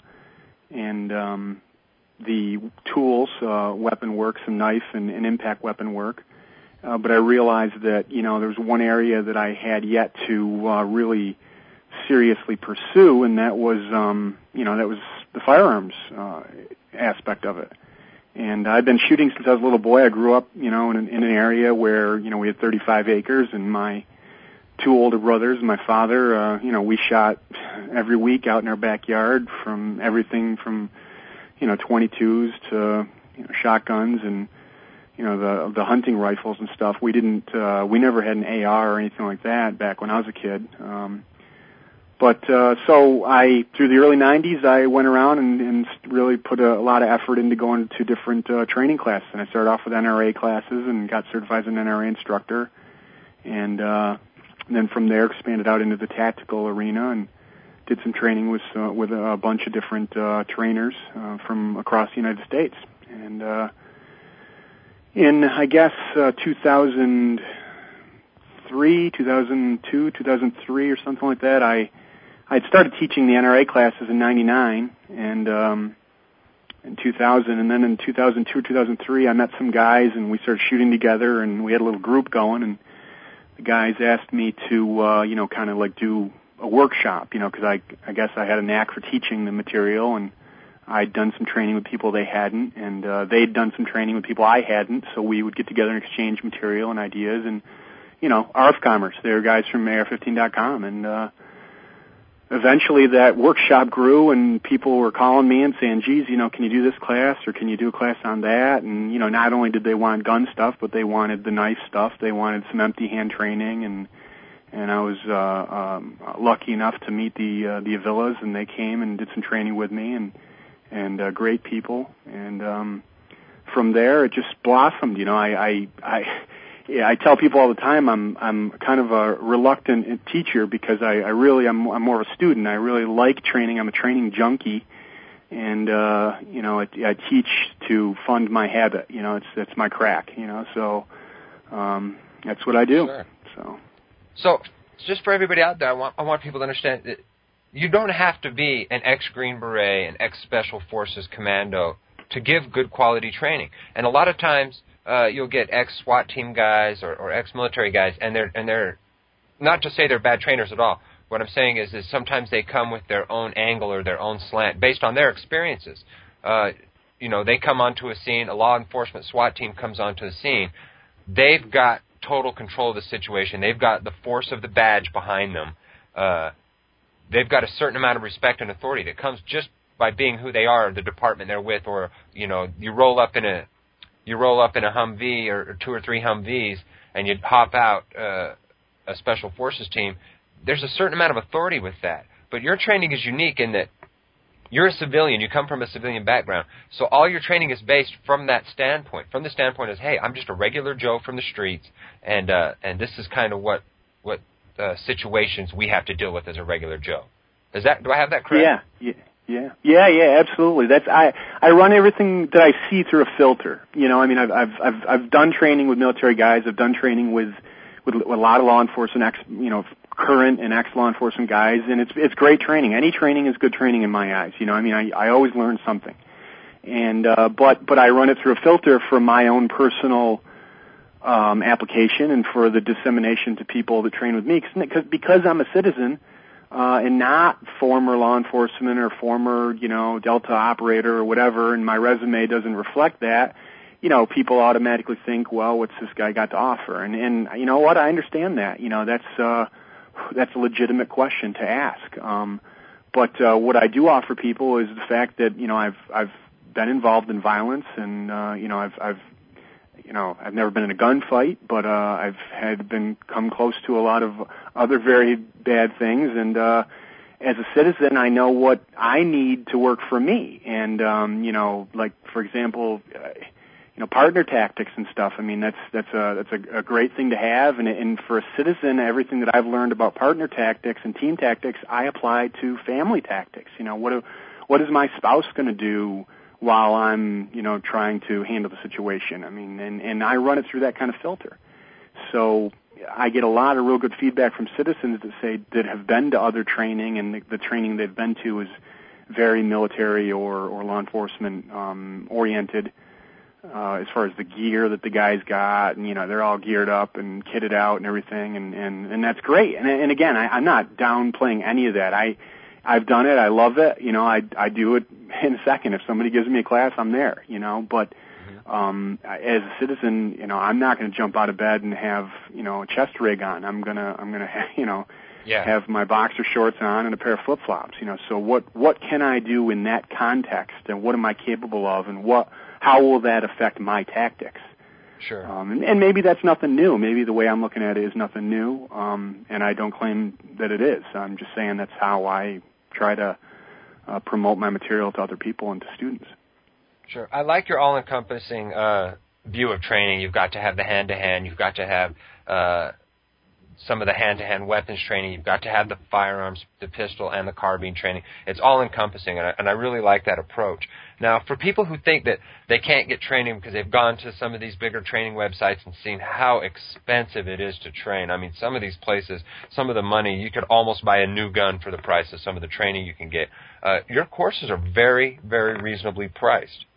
and um, the tools, uh, weapon work, some knife and, and impact weapon work. Uh, but I realized that you know there was one area that I had yet to uh, really seriously pursue, and that was um, you know that was the firearms uh, aspect of it. And I've been shooting since I was a little boy. I grew up, you know, in an, in an area where you know we had thirty-five acres, and my two older brothers and my father, uh, you know, we shot every week out in our backyard, from everything from, you know, twenty-twos to you know, shotguns and, you know, the the hunting rifles and stuff. We didn't, uh, we never had an A R or anything like that back when I was a kid. Um, but uh, so I, through the early nineties, I went around and, and really put a, a lot of effort into going to different uh, training classes. And I started off with N R A classes and got certified as an N R A instructor. And, uh, And then from there, expanded out into the tactical arena and did some training with uh, with a bunch of different uh, trainers uh, from across the United States. And uh, in, I guess, uh, two thousand three, two thousand two, two thousand three, or something like that, I I'd started teaching the N R A classes in ninety-nine and um, in two thousand, and then in two thousand two, two thousand three, I met some guys and we started shooting together, and we had a little group going, and the guys asked me to, uh, you know, kind of like do a workshop, you know, because I, I guess I had a knack for teaching the material, and I'd done some training with people they hadn't, and uh, they'd done some training with people I hadn't, so we would get together and exchange material and ideas, and, you know, A R F Commerce. They were guys from A R fifteen dot com, and uh, eventually that workshop grew, and people were calling me and saying, geez, you know, can you do this class, or can you do a class on that? And, you know, not only did they want gun stuff, but they wanted the knife stuff. They wanted some empty hand training, and and I was uh, um, lucky enough to meet the uh, the Avilas, and they came and did some training with me, and and uh, great people. And um, from there, it just blossomed. You know, I I, I yeah, I tell people all the time I'm I'm kind of a reluctant teacher because I, I really I'm I'm more of a student. I really like training. I'm a training junkie, and uh, you know, I, I teach to fund my habit. You know, it's it's my crack. You know, so um, that's what I do. Sure. So. So, just for everybody out there, I want I want people to understand that you don't have to be an ex-Green Beret, an ex-Special Forces commando to give good quality training. And a lot of times, uh, you'll get ex-SWAT team guys or, or ex-military guys, and they're and they're not to say they're bad trainers at all. What I'm saying is, is sometimes they come with their own angle or their own slant based on their experiences. Uh, you know, they come onto a scene, a law enforcement SWAT team comes onto the scene. They've got total control of the situation. They've got the force of the badge behind them. Uh, they've got a certain amount of respect and authority that comes just by being who they are, the department they're with, or you know, you roll up in a you roll up in a Humvee or, or two or three Humvees and you hop out uh, a special forces team. There's a certain amount of authority with that. But your training is unique in that you're a civilian. You come from a civilian background. So all your training is based from that standpoint. From the standpoint is, hey, I'm just a regular Joe from the streets, and uh, and this is kind of what what uh, situations we have to deal with as a regular Joe. Is that do I have that correct? Yeah, yeah, yeah, yeah, yeah. Absolutely. That's I I run everything that I see through a filter. You know, I mean, I've I've I've, I've done training with military guys. I've done training with with a lot of law enforcement, ex, you know, current and ex-law enforcement guys, and it's it's great training. Any training is good training in my eyes. You know, I mean, I, I always learn something, and uh, but but I run it through a filter for my own personal um, application and for the dissemination to people that train with me, because because I'm a citizen uh, and not former law enforcement or former you know Delta operator or whatever, and my resume doesn't reflect that. You know, people automatically think, well, what's this guy got to offer? And and you know what? I understand that. You know, that's. Uh, That's a legitimate question to ask. Um, but uh, what I do offer people is the fact that you know I've I've been involved in violence, and uh, you know I've I've you know I've never been in a gunfight, but uh, I've had been come close to a lot of other very bad things. And uh, as a citizen, I know what I need to work for me. And um, you know, like for example. Uh, You know, partner tactics and stuff. I mean, that's that's a that's a, a great thing to have. And, and for a citizen, everything that I've learned about partner tactics and team tactics, I apply to family tactics. You know, what do, what is my spouse going to do while I'm you know trying to handle the situation? I mean, and and I run it through that kind of filter. So I get a lot of real good feedback from citizens that say that have been to other training, and the, the training they've been to is very military or or law enforcement um, oriented. Uh, as far as the gear that the guys got, and you know they're all geared up and kitted out and everything, and and, and that's great. And and again, I, I'm not downplaying any of that. I I've done it. I love it. You know, I I do it in a second. If somebody gives me a class, I'm there. You know, but um, as a citizen, you know, I'm not going to jump out of bed and have you know a chest rig on. I'm gonna I'm gonna ha- you know yeah. have my boxer shorts on and a pair of flip flops. You know, so what what can I do in that context, and what am I capable of, and what how will that affect my tactics? Sure. Um, and, and maybe that's nothing new. Maybe the way I'm looking at it is nothing new, um, and I don't claim that it is. I'm just saying that's how I try to uh, promote my material to other people and to students. Sure. I like your all-encompassing uh, view of training. You've got to have the hand-to-hand. You've got to have uh, some of the hand-to-hand weapons training. You've got to have the firearms, the pistol, and the carbine training. It's all-encompassing, and I, and I really like that approach. Now, for people who think that they can't get training because they've gone to some of these bigger training websites and seen how expensive it is to train, I mean, some of these places, some of the money, you could almost buy a new gun for the price of some of the training you can get. Uh, your courses are very, very reasonably priced.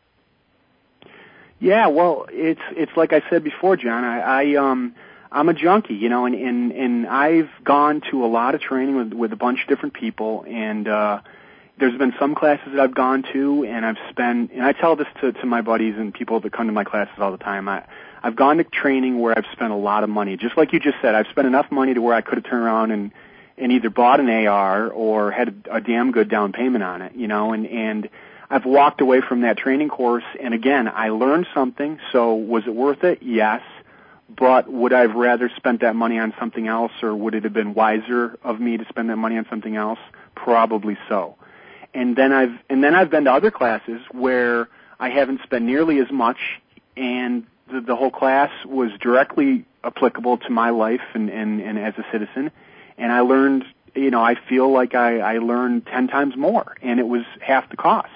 Yeah, well, it's it's like I said before, John. I, I um I'm a junkie, you know, and, and and I've gone to a lot of training with with a bunch of different people, and uh, there's been some classes that I've gone to, and I've spent, and I tell this to, to my buddies and people that come to my classes all the time. I, I've gone to training where I've spent a lot of money. Just like you just said, I've spent enough money to where I could have turned around and, and either bought an A R or had a, a damn good down payment on it, you know, and, and I've walked away from that training course, and again, I learned something, so was it worth it? Yes. But would I have rather spent that money on something else, or would it have been wiser of me to spend that money on something else? Probably so. And then I've and then I've been to other classes where I haven't spent nearly as much, and the, the whole class was directly applicable to my life and, and, and as a citizen. And I learned, you know, I feel like I, I learned ten times more, and it was half the cost.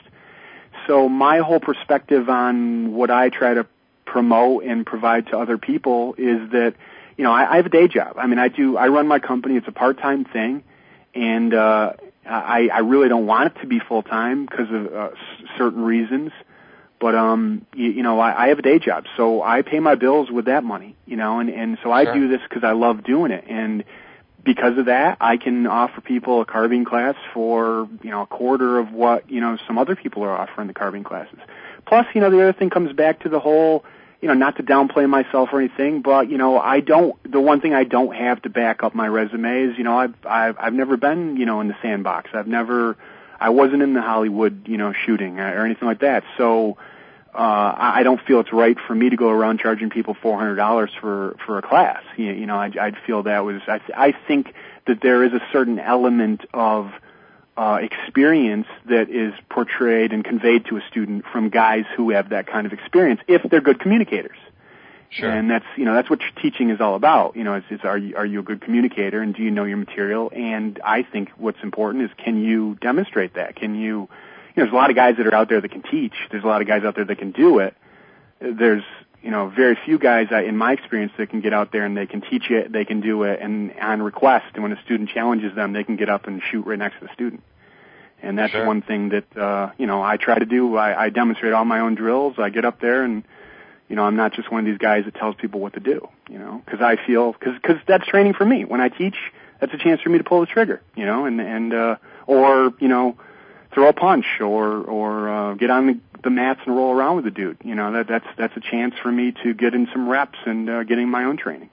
So my whole perspective on what I try to promote and provide to other people is that, you know, I, I have a day job. I mean, I do, I run my company. It's a part-time thing, and uh, I, I really don't want it to be full-time because of uh, s- certain reasons. But, um, you, you know, I, I have a day job, so I pay my bills with that money, you know, and, and so I Sure. do this because I love doing it. And because of that, I can offer people a carving class for, you know, a quarter of what, you know, some other people are offering the carving classes. Plus, you know, the other thing comes back to the whole, you know, not to downplay myself or anything, but, you know, I don't, the one thing I don't have to back up my resume is, you know, I've, I've, I've never been, you know, in the sandbox. I've never, I wasn't in the Hollywood, you know, shooting or anything like that. So, uh, I don't feel it's right for me to go around charging people four hundred dollars for, for a class. You, you know, I'd, I'd feel that was, I, I think that there is a certain element of, Uh, experience that is portrayed and conveyed to a student from guys who have that kind of experience, if they're good communicators. Sure. And that's, you know, that's what teaching is all about. You know, it's, it's are you, are you a good communicator, and do you know your material? And I think what's important is, can you demonstrate that? Can you, you know, there's a lot of guys that are out there that can teach. There's a lot of guys out there that can do it. There's, you know, very few guys, I, in my experience, that can get out there and they can teach it, they can do it, and on request, and when a student challenges them, they can get up and shoot right next to the student. And that's Sure. one thing that, uh, you know, I try to do. I, I demonstrate all my own drills. I get up there and, you know, I'm not just one of these guys that tells people what to do, you know, because I feel, because cause that's training for me. When I teach, that's a chance for me to pull the trigger, you know, and, and uh, or, you know, throw a punch, or, or uh, get on the, the mats and roll around with the dude. You know, that, that's, that's a chance for me to get in some reps and uh, getting my own training.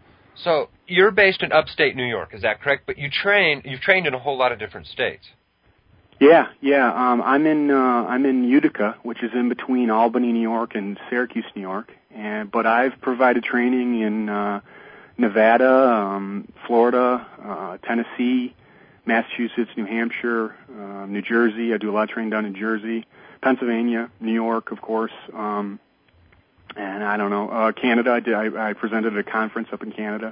So you're based in upstate New York, is that correct? But you train, you've trained in a whole lot of different states. Yeah, yeah. Um, I'm in uh, I'm in Utica, which is in between Albany, New York, and Syracuse, New York. And but I've provided training in uh, Nevada, um, Florida, uh, Tennessee, Massachusetts, New Hampshire, uh, New Jersey. I do a lot of training down in Jersey, Pennsylvania, New York, of course. Um, and I don't know, uh, Canada. I, did, I, I presented at a conference up in Canada.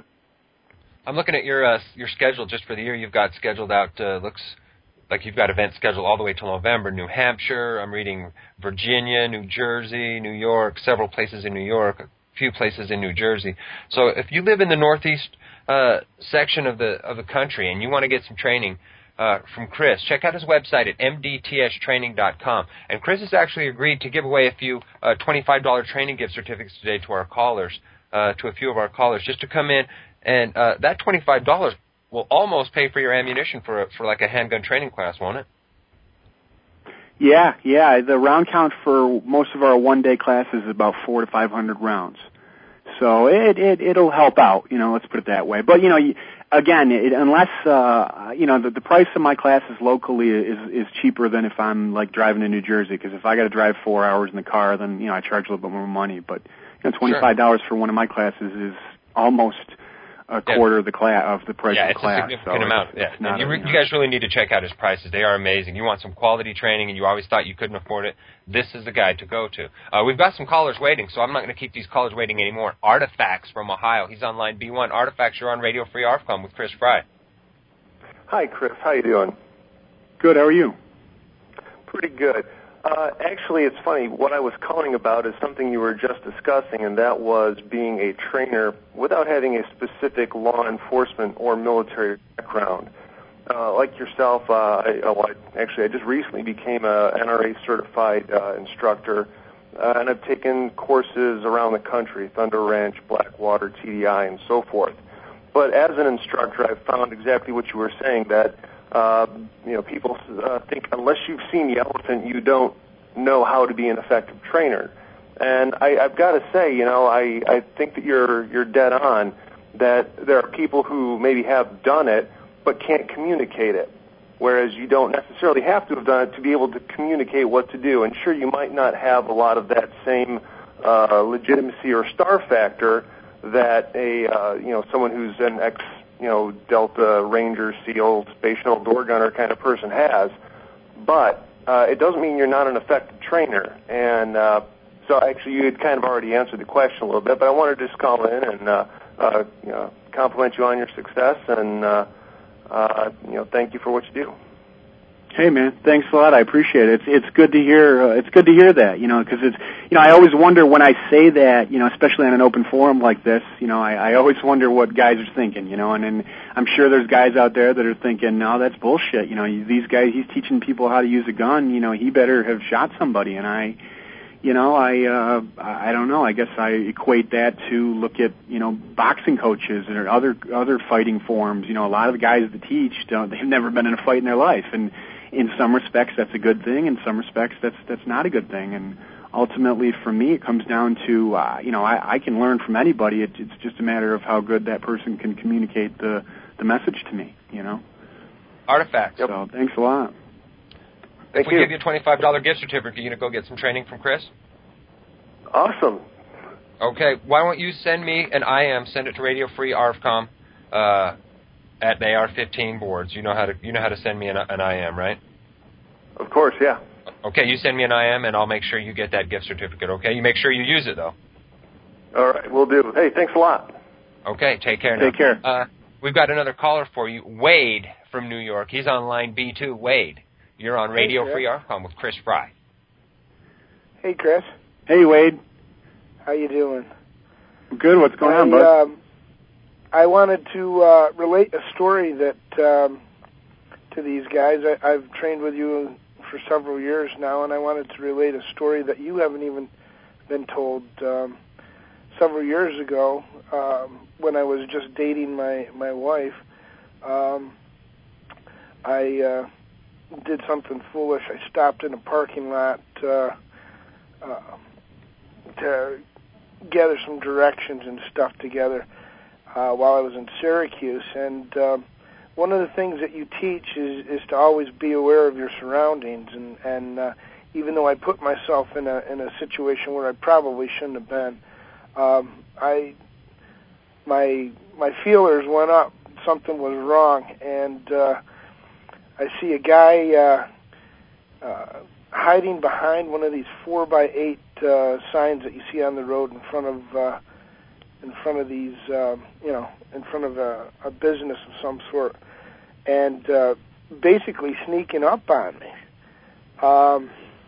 I'm looking at your uh, your schedule just for the year. You've got scheduled out. Uh, looks like you've got events scheduled all the way till November. New Hampshire. I'm reading Virginia, New Jersey, New York. Several places in New York. A few places in New Jersey. So if you live in the northeast uh, section of the of the country and you want to get some training uh, from Chris, check out his website at m d t s training dot com. And Chris has actually agreed to give away a few uh, twenty-five dollars training gift certificates today to our callers, uh, to a few of our callers, just to come in. And uh, that twenty-five dollars will almost pay for your ammunition for a, for like a handgun training class, won't it? Yeah, yeah. The round count for most of our one-day classes is about four to five hundred rounds. So it, it it'll help out, you know. Let's put it that way. But you know, again, it, unless uh, you know, the, the price of my classes locally is is cheaper than if I'm like driving to New Jersey. Because if I got to drive four hours in the car, then you know I charge a little bit more money. But you know, twenty-five dollars sure. for one of my classes is almost a quarter yeah. of the class of the price yeah, of the class. Yeah, it's a significant so amount. It's, yeah, it's not you, a, re- you, know. you guys really need to check out his prices. They are amazing. You want some quality training, and you always thought you couldn't afford it. This is the guy to go to. Uh, we've got some callers waiting, so I'm not going to keep these callers waiting anymore. Artifacts from Ohio. He's on line B one. Artifacts, you're on Radio Free A R F C O M with Chris Fry. Hi, Chris. How you doing? Good. How are you? Pretty good. Uh, actually, it's funny. What I was calling about is something you were just discussing, and that was being a trainer without having a specific law enforcement or military background. Uh, like yourself, uh, I, oh, I, actually, I just recently became a N R A certified uh, instructor, uh, and I've taken courses around the country, Thunder Ranch, Blackwater, T D I, and so forth. But as an instructor, I've found exactly what you were saying, that uh, you know, people uh, think unless you've seen the elephant, you don't know how to be an effective trainer. And I, I've got to say, you know, I, I think that you're you're dead on, that there are people who maybe have done it but can't communicate it, whereas you don't necessarily have to have done it to be able to communicate what to do. And sure, you might not have a lot of that same uh, legitimacy or star factor that a uh, you know someone who's an ex you know Delta Ranger SEAL Space Shuttle door gunner kind of person has, but uh, it doesn't mean you're not an effective trainer. And uh, so actually, you had kind of already answered the question a little bit, but I wanted to just call in and uh, uh, you know compliment you on your success and uh, uh, you know thank you for what you do. Hey man, thanks a lot. I appreciate it. It's it's good to hear. Uh, it's good to hear that, you know, because it's you know I always wonder when I say that, you know, especially on an open forum like this, you know, I, I always wonder what guys are thinking, you know, and, and I'm sure there's guys out there that are thinking, no, that's bullshit, you know, these guys, he's teaching people how to use a gun, you know, he better have shot somebody, and I, you know, I uh, I don't know, I guess I equate that to look at you know boxing coaches or other other fighting forums, you know, a lot of the guys that teach don't they've never been in a fight in their life, and in some respects, that's a good thing. In some respects, that's that's not a good thing. And ultimately, for me, it comes down to uh, you know I, I can learn from anybody. It, it's just a matter of how good that person can communicate the the message to me. You know. Artifact. Yep. So thanks a lot. If we give you a twenty-five dollars gift certificate, you gonna go get some training from Chris? Awesome. Okay. Why don't you send me an I M? Send it to Radio Free A R F COM. Uh, At the A R fifteen boards, you know how to you know how to send me an, an I M, right? Of course, yeah. Okay, you send me an I M, and I'll make sure you get that gift certificate. Okay, you make sure you use it though. All right, we'll do. Hey, thanks a lot. Okay, take care now. Take care. Uh, we've got another caller for you, Wade from New York. He's on line B two. Wade, you're on Radio hey, Free A R F COM with Chris Fry. Hey, Chris. Hey, Wade. How you doing? Good. What's going I, on, bud? Um, I wanted to uh, relate a story that um, to these guys. I, I've trained with you for several years now, and I wanted to relate a story that you haven't even been told. Um, several years ago, um, when I was just dating my my wife, um, I uh, did something foolish. I stopped in a parking lot uh, uh, to gather some directions and stuff together. Uh, while I was in Syracuse, and uh, one of the things that you teach is, is to always be aware of your surroundings, and, and uh, even though I put myself in a in a situation where I probably shouldn't have been, um, I my my feelers went up. Something was wrong, and uh, I see a guy uh, uh, hiding behind one of these four by eight uh, signs that you see on the road in front of. Uh, in front of these, uh, you know, in front of a, a business of some sort, and uh, basically sneaking up on me. Um,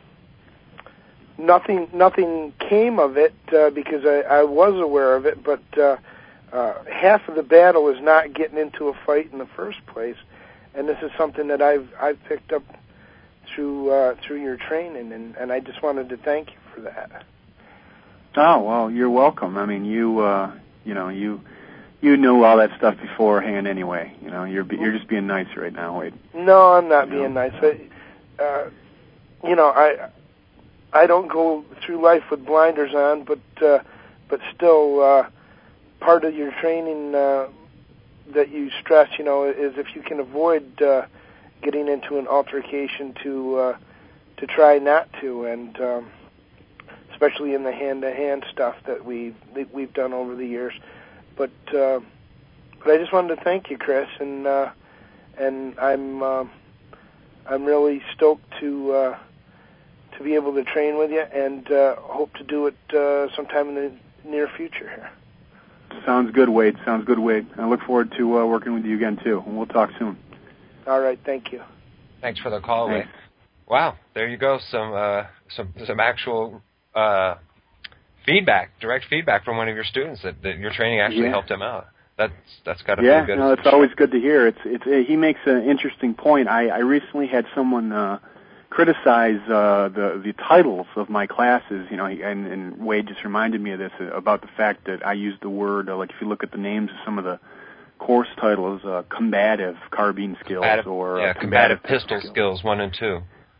nothing, nothing came of it uh, because I, I was aware of it, but uh, uh, half of the battle is not getting into a fight in the first place, and this is something that I've I've picked up through uh, through your training, and, and I just wanted to thank you for that. Oh, well, you're welcome. I mean, you, uh, you know, you, you knew all that stuff beforehand anyway. You know, you're you're just being nice right now, Wade. No, I'm not you being know? nice. I, uh, you know, I, I don't go through life with blinders on, but, uh, but still, uh, part of your training uh, that you stress, you know, is if you can avoid uh, getting into an altercation, to uh, to try not to, and. Um, especially in the hand-to-hand stuff that we've, that we've done over the years. But uh, but I just wanted to thank you, Chris, and uh, and I'm uh, I'm really stoked to uh, to be able to train with you, and uh, hope to do it uh, sometime in the near future here. Sounds good, Wade. Sounds good, Wade. I look forward to uh, working with you again too, and we'll talk soon. All right, thank you. Thanks for the call, Thanks. Wade. Wow, there you go. Some uh, some some actual. Uh, feedback, direct feedback from one of your students that, that your training actually yeah. helped him out. That's that's got to yeah, feel good. Yeah, no, it's always good to hear. It's it's uh, he makes an interesting point. I, I recently had someone uh, criticize uh, the the titles of my classes. You know, and, and Wade just reminded me of this uh, about the fact that I used the word uh, like if you look at the names of some of the course title is uh, combative carbine skills combative, or yeah, uh, combative, combative pistol skills. skills one and two.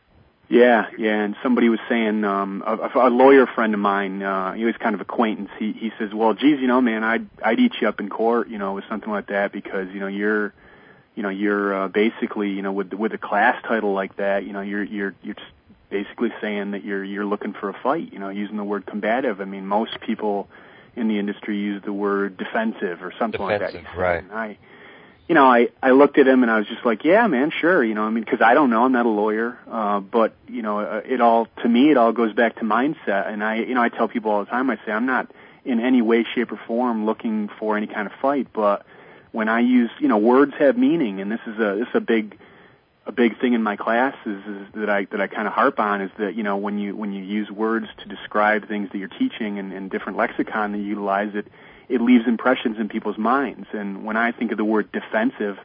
Yeah, yeah, and somebody was saying, um, a, a lawyer friend of mine, uh, he was kind of acquaintance, he, he says, well, geez, you know, man, I'd, I'd eat you up in court, you know, with something like that because, you know, you're, you know, you're, uh, basically, you know, with, with a class title like that, you know, you're, you're, you're just basically saying that you're, you're looking for a fight, you know, using the word combative. I mean, most people in the industry use the word defensive or something defensive, like that. Right. And I, You know, I, I looked at him and I was just like, yeah, man, sure. You know, I mean, because I don't know, I'm not a lawyer, uh, but you know, uh, it all to me, it all goes back to mindset. And I, you know, I tell people all the time, I say I'm not in any way, shape, or form looking for any kind of fight, but when I use, you know, words have meaning, and this is a this is a big a big thing in my classes is that I that I kind of harp on is that you know when you when you use words to describe things that you're teaching and, and different lexicon that you utilize it. It leaves impressions in people's minds. And when I think of the word defensive,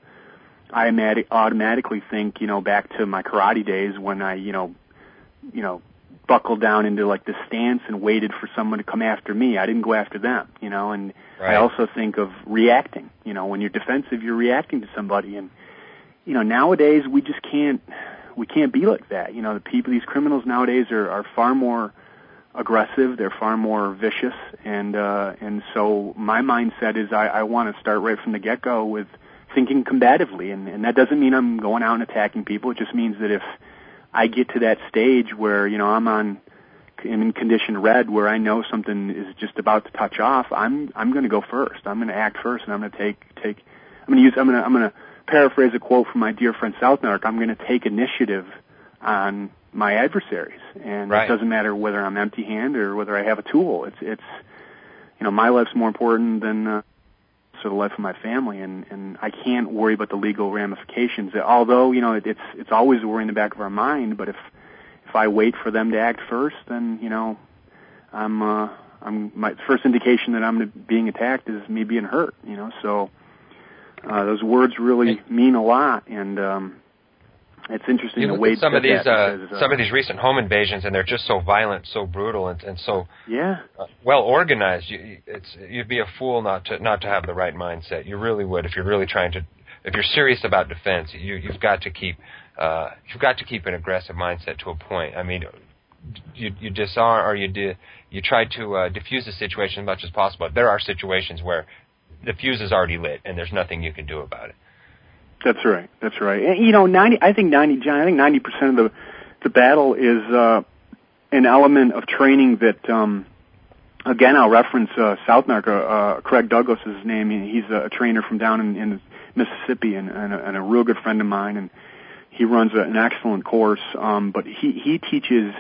I automatically think, you know, back to my karate days when I, you know, you know, buckled down into like the stance and waited for someone to come after me. I didn't go after them, you know, and right. I also think of reacting. You know, when you're defensive, you're reacting to somebody. And, you know, nowadays we just can't, we can't be like that. You know, the people, these criminals nowadays are, are far more aggressive, they're far more vicious, and uh, and so my mindset is I, I want to start right from the get-go with thinking combatively, and, and that doesn't mean I'm going out and attacking people. It just means that if I get to that stage where, you know, I'm on, I'm in condition red, where I know something is just about to touch off, I'm I'm going to go first. I'm going to act first, and I'm going to take take. I'm going to use. I'm going to I'm going to paraphrase a quote from my dear friend Southnark. I'm going to take initiative on my adversaries, and right. It doesn't matter whether I'm empty-handed or whether I have a tool. It's, it's, you know, my life's more important than uh, so the life of my family, and, and I can't worry about the legal ramifications. Although, you know, it, it's it's always a worry in the back of our mind. But if if I wait for them to act first, then you know, I'm uh, I'm my first indication that I'm being attacked is me being hurt. You know, so uh, those words really mean a lot, and. um It's interesting you the look way at some of these uh, because, uh, some of these recent home invasions, and they're just so violent, so brutal, and, and so yeah. uh, well organized. You, it's you'd be a fool not to not to have the right mindset. You really would if you're really trying to. If you're serious about defense, you, you've got to keep uh, you've got to keep an aggressive mindset to a point. I mean, you you disarm or you di, you try to uh, diffuse the situation as much as possible. There are situations where the fuse is already lit, and there's nothing you can do about it. That's right. That's right. And, you know, ninety. I think ninety. John, I think ninety percent of the the battle is uh, an element of training that. Um, again, I'll reference uh, Southnark. Uh, uh, Craig Douglas is his name. He's a trainer from down in, in Mississippi, and, and, a, and a real good friend of mine. And he runs a, an excellent course. Um, but he he teaches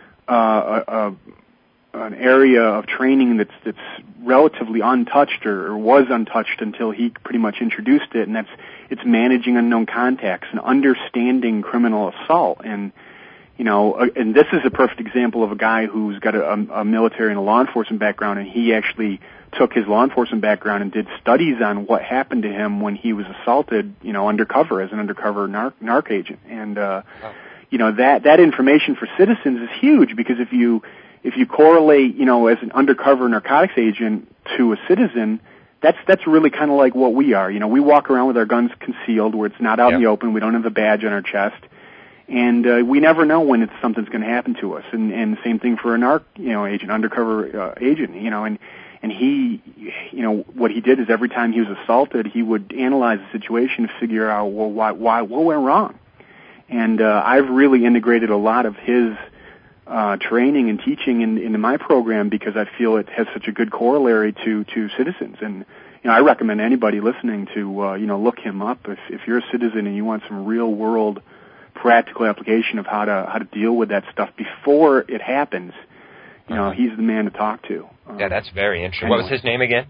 uh, a, a an area of training that's that's relatively untouched or, or was untouched until he pretty much introduced it, and that's it's managing unknown contacts and understanding criminal assault. And you know, and this is a perfect example of a guy who's got a, a military and a law enforcement background, and he actually took his law enforcement background and did studies on what happened to him when he was assaulted, you know, undercover as an undercover narc, narc agent. And uh, wow. you know that that information for citizens is huge because if you If you correlate, you know, as an undercover narcotics agent to a citizen, that's that's really kind of like what we are. You know, we walk around with our guns concealed, where it's not out yeah. in the open. We don't have a badge on our chest, and uh, we never know when it's something's going to happen to us. And and same thing for a narc, you know, agent, undercover uh, agent. You know, and and he, you know, what he did is every time he was assaulted, he would analyze the situation to figure out well why why what went wrong. And uh, I've really integrated a lot of his Uh, training and teaching in, into my program because I feel it has such a good corollary to, to citizens. And, you know, I recommend anybody listening to, uh, you know, look him up. If, if you're a citizen and you want some real world practical application of how to, how to deal with that stuff before it happens, you know, he's the man to talk to. Um, yeah, that's very interesting. Anyway. What was his name again?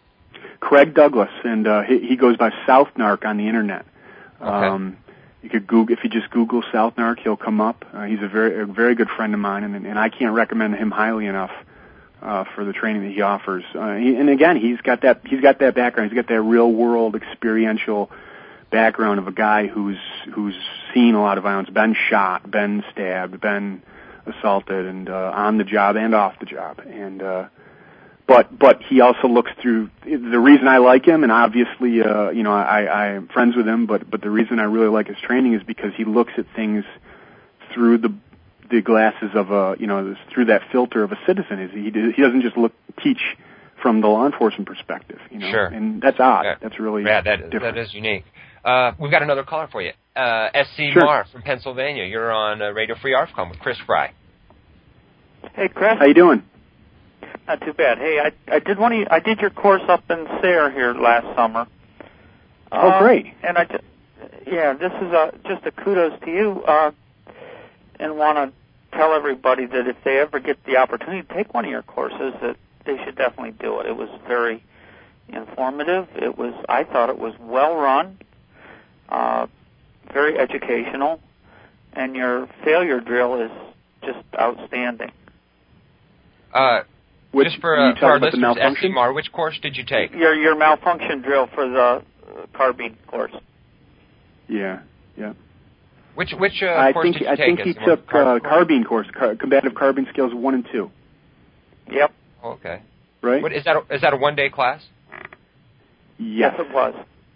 Craig Douglas, and uh, he, he goes by Southnark on the internet. Okay. Um, You could Google, if you just Google Southnark, he'll come up. Uh, he's a very, a very good friend of mine, and, and I can't recommend him highly enough uh, for the training that he offers. Uh, he, and again, he's got that, he's got that background. He's got that real world experiential background of a guy who's who's seen a lot of violence, been shot, been stabbed, been assaulted, and uh, on the job and off the job. And uh, but but he also looks through the reason I like him, and obviously, uh, you know, I, I am friends with him. But but the reason I really like his training is because he looks at things through the the glasses of a, you know, through that filter of a citizen. Is he he doesn't just look teach from the law enforcement perspective, you know, sure. and that's odd. Yeah. That's really yeah, that different. that is unique. Uh, we've got another caller for you, uh, S C Sure. Marr from Pennsylvania. You're on uh, Radio Free A R F COM with Chris Fry. Hey, Chris. How you doing? Not too bad. Hey, I I did one of you, I did your course up in Sayre here last summer. Oh, um, great. And I just, yeah, this is a, just a kudos to you, uh, and want to tell everybody that if they ever get the opportunity to take one of your courses, that they should definitely do it. It was very informative. It was, I thought it was well run, uh, very educational, and your failure drill is just outstanding. Uh, Which, just for, you uh, for our about the listeners, S C malfunction? Marr, which course did you take? Your your malfunction drill for the uh, carbine course. Yeah, yeah. Which which uh, I course think did you I take? think he S C Marr? took Car- uh, carbine course, car- combative carbine skills one and two. Yep. Okay. Right. What, is that a, is that a one day class? Yes. Yes, it was.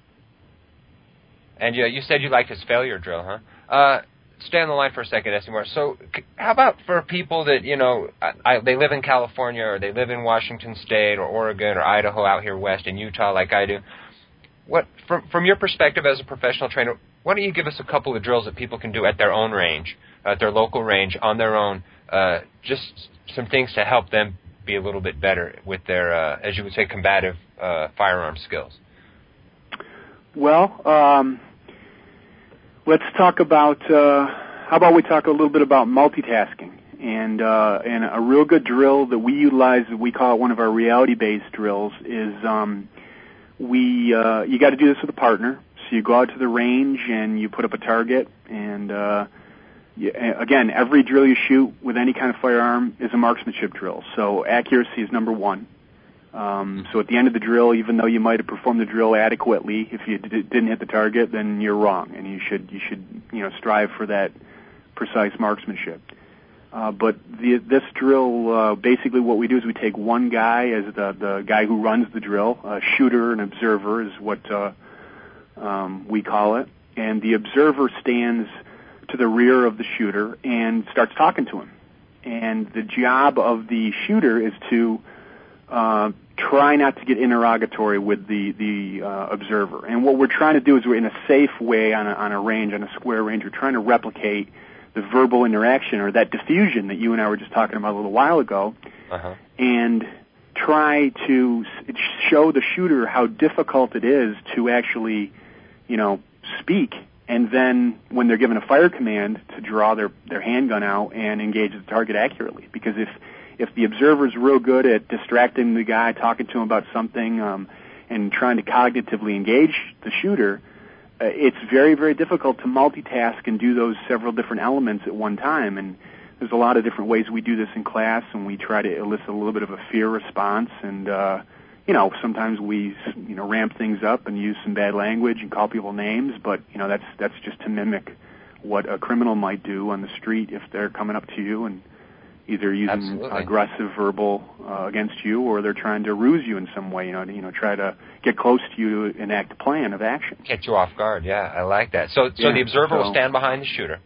And you you said you liked his failure drill, huh? Uh, stay on the line for a second, S C Marr. So, c- how about for people that, you know, I, I, they live in California or they live in Washington State or Oregon or Idaho out here west in Utah like I do? What from from your perspective as a professional trainer, why don't you give us a couple of drills that people can do at their own range, at their local range, on their own, uh, just some things to help them be a little bit better with their, uh, as you would say, combative uh, firearm skills? Well, um, let's talk about, uh, how about we talk a little bit about multitasking? And uh, and a real good drill that we utilize, we call it one of our reality-based drills, is um, we uh, you got to do this with a partner. So you go out to the range and you put up a target, and uh, you, again, every drill you shoot with any kind of firearm is a marksmanship drill. So accuracy is number one. Um, so at the end of the drill, even though you might have performed the drill adequately, if you d- didn't hit the target, then you're wrong, and you should you should you know strive for that precise marksmanship. Uh, but the, this drill, uh, basically what we do is we take one guy as the the guy who runs the drill, a shooter, an observer is what uh, um, we call it, and the observer stands to the rear of the shooter and starts talking to him. And the job of the shooter is to uh, try not to get interrogatory with the the uh, observer. And what we're trying to do is we're in a safe way on a, on a range, on a square range. We're trying to replicate the verbal interaction or that diffusion that you and I were just talking about a little while ago, uh-huh. and try to show the shooter how difficult it is to actually, you know, speak, and then when they're given a fire command to draw their, their handgun out and engage the target accurately. Because if if the observer's real good at distracting the guy, talking to him about something, um, and trying to cognitively engage the shooter, uh, it's very, very difficult to multitask and do those several different elements at one time. And there's a lot of different ways we do this in class, and we try to elicit a little bit of a fear response. And, uh, you know, sometimes we, you know, ramp things up and use some bad language and call people names, but, you know, that's that's just to mimic what a criminal might do on the street if they're coming up to you and either using Absolutely. aggressive verbal uh, against you, or they're trying to ruse you in some way, you know, to, you know, try to get close to you to enact a plan of action. Catch you off guard, yeah, I like that. So so Yeah, the observer so- will stand behind the shooter,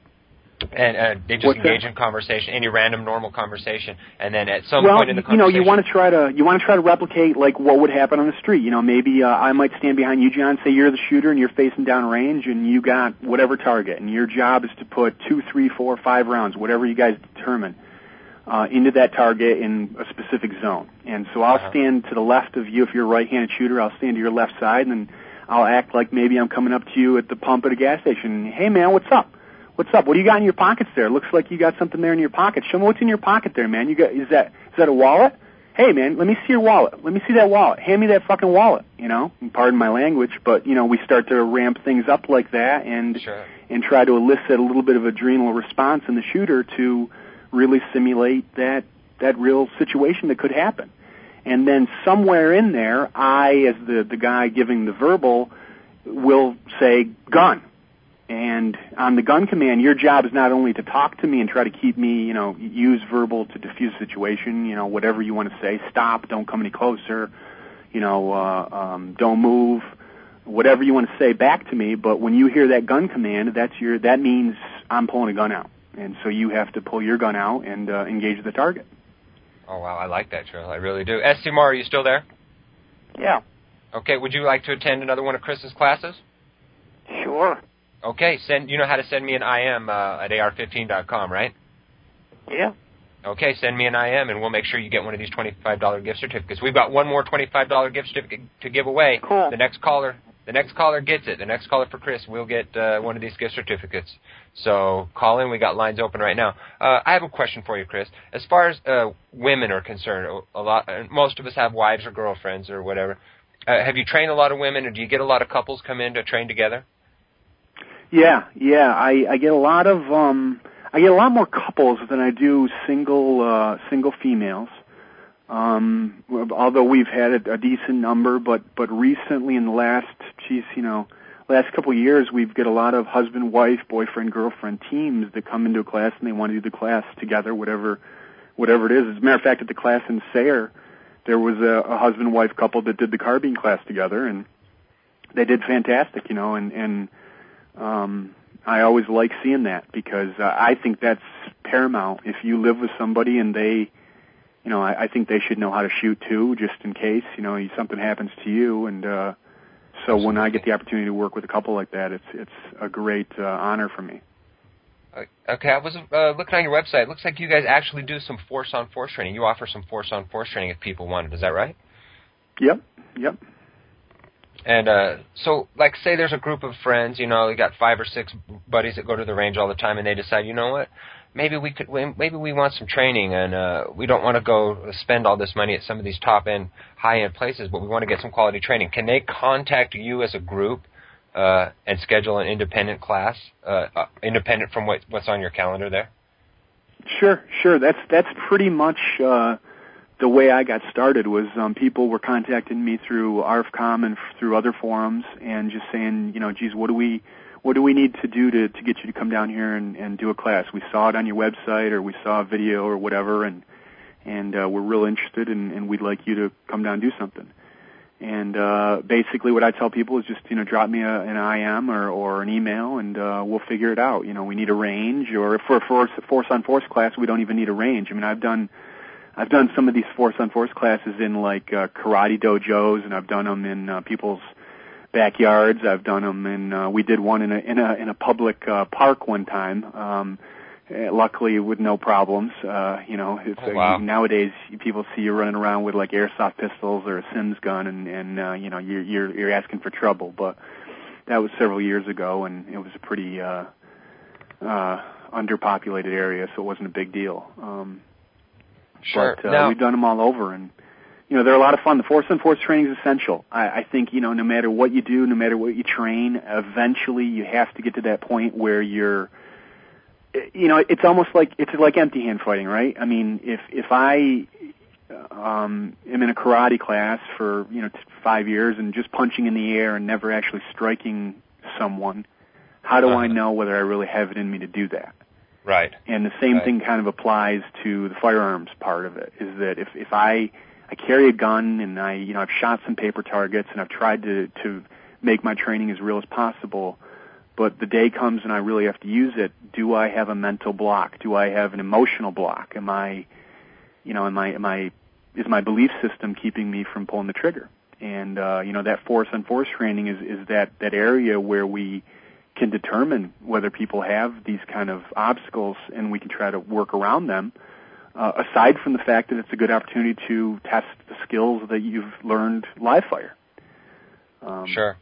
and uh, they just What's engage that? in conversation, any random normal conversation, and then at some well, point in the you know, conversation... you want to try to you want to try to replicate like what would happen on the street. You know, maybe uh, I might stand behind you, John. Say you're the shooter and you're facing down range, and you got whatever target, and your job is to put two, three, four, five rounds, whatever you guys determine, uh, into that target in a specific zone. And so I'll Uh-huh. stand to the left of you if you're a right-handed shooter. I'll stand to your left side, and then I'll act like maybe I'm coming up to you at the pump at a gas station. Hey, man, what's up? What's up? What do you got in your pockets there? Looks like you got something there in your pocket. Show me what's in your pocket there, man. You got is that is that a wallet? Hey, man, let me see your wallet. Let me see that wallet. Hand me that fucking wallet. You know, and pardon my language, but you know, we start to ramp things up like that, and Sure. and try to elicit a little bit of adrenal response in the shooter to really simulate that that real situation that could happen. And then somewhere in there, I, as the the guy giving the verbal, will say gun. And on the gun command, your job is not only to talk to me and try to keep me, you know, use verbal to diffuse the situation, you know, whatever you want to say, stop, don't come any closer, you know, uh, um, don't move, whatever you want to say back to me. But when you hear that gun command, that's your, that means I'm pulling a gun out. And so you have to pull your gun out and uh, engage the target. Oh, wow, I like that, Joe. I really do. S C Mar, are you still there? Yeah. Okay, would you like to attend another one of Chris's classes? Sure. Okay, send. You know how to send me an I M uh, at A R fifteen dot com, right? Yeah. Okay, send me an I M, and we'll make sure you get one of these twenty-five dollars gift certificates. We've got one more twenty-five dollars gift certificate to give away. Cool. The next caller, the next caller gets it. The next caller for Chris will get uh, one of these gift certificates. So call in. We got lines open right now. Uh, I have a question for you, Chris. As far as uh, women are concerned, a lot, most of us have wives or girlfriends or whatever. Uh, have you trained a lot of women, or do you get a lot of couples come in to train together? Yeah, yeah. I, I get a lot of um, I get a lot more couples than I do single uh, single females. Um, although we've had a, a decent number, but but recently in the last, geez, you know, last couple of years, we've got a lot of husband, wife, boyfriend, girlfriend teams that come into a class and they want to do the class together, whatever whatever it is. As a matter of fact, at the class in Sayre, there was a, a husband wife couple that did the carbine class together, and they did fantastic, you know, and and Um, I always like seeing that because uh, I think that's paramount. If you live with somebody and they, you know, I, I think they should know how to shoot too, just in case, you know, something happens to you. And uh, so when I get the opportunity to work with a couple like that, it's it's a great uh, honor for me. Okay, I was uh, looking on your website. It looks like you guys actually do some force-on-force training. You offer some force-on-force training if people want it. Is that right? Yep, yep. And uh, so, like, say there's a group of friends, you know, you got five or six buddies that go to the range all the time, and they decide, you know what, maybe we could, maybe we want some training, and uh, we don't want to go spend all this money at some of these top-end, high-end places, but we want to get some quality training. Can they contact you as a group uh, and schedule an independent class, uh, uh, independent from what, what's on your calendar there? Sure, sure. That's that's pretty much uh, the way I got started. Was um, people were contacting me through A R F COM and f- through other forums, and just saying, you know, geez, what do we what do we need to do to to get you to come down here and, and do a class? We saw it on your website, or we saw a video, or whatever, and and uh, we're real interested, and, and we'd like you to come down and do something. And uh, basically, what I tell people is just, you know, drop me a, an I M or, or an email, and uh, we'll figure it out. You know, we need a range, or if for a force force on force class, we don't even need a range. I mean, I've done I've done some of these force on force classes in like uh, karate dojos, and I've done them in uh, people's backyards. I've done them in. Uh, we did one in a in a in a public uh, park one time. Um, Luckily, with no problems. Uh, you know, it's, oh, wow. uh, nowadays people see you running around with like airsoft pistols or a Sims gun, and, and uh, you know, you're, you're you're asking for trouble. But that was several years ago, and it was a pretty uh, uh, underpopulated area, so it wasn't a big deal. Um, sure. But uh, now, we've done them all over, and you know, they're a lot of fun. The force on force training is essential. I, I think, you know, no matter what you do, no matter what you train, eventually you have to get to that point where you're, you know, it's almost like it's like empty hand fighting, right? I mean, if if I um, am in a karate class for you know t- five years and just punching in the air and never actually striking someone, how do uh-huh. I know whether I really have it in me to do that? Right. And the same right. thing kind of applies to the firearms part of it. Is that if if I I carry a gun and I you know I've shot some paper targets and I've tried to to make my training as real as possible. But the day comes and I really have to use it. Do I have a mental block? Do I have an emotional block? Am I, you know, am I, am I, is my belief system keeping me from pulling the trigger? And uh, you know, that force on force training is is that that area where we can determine whether people have these kind of obstacles, and we can try to work around them. Uh, aside from the fact that it's a good opportunity to test the skills that you've learned live fire. Um, sure.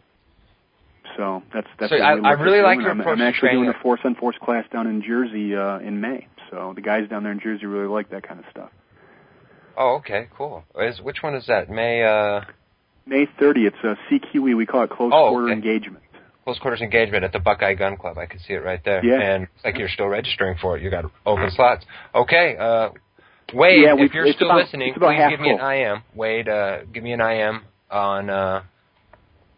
So that's that's. So what I, we I really like doing. your I'm, approach I'm actually to doing it. a force on force class down in Jersey uh, in May. So the guys down there in Jersey really like that kind of stuff. Oh, okay, cool. Is which one is that? May. Uh... May thirtieth. It's a C Q E. We call it close oh, quarter okay. engagement. Close quarters engagement at the Buckeye Gun Club. I can see it right there. Yeah. And it's like you're still registering for it. You got open slots. Okay. Uh, Wade, yeah, we, if you're still about, listening, please give me full. an I M. Wade, uh, give me an I M on. Uh,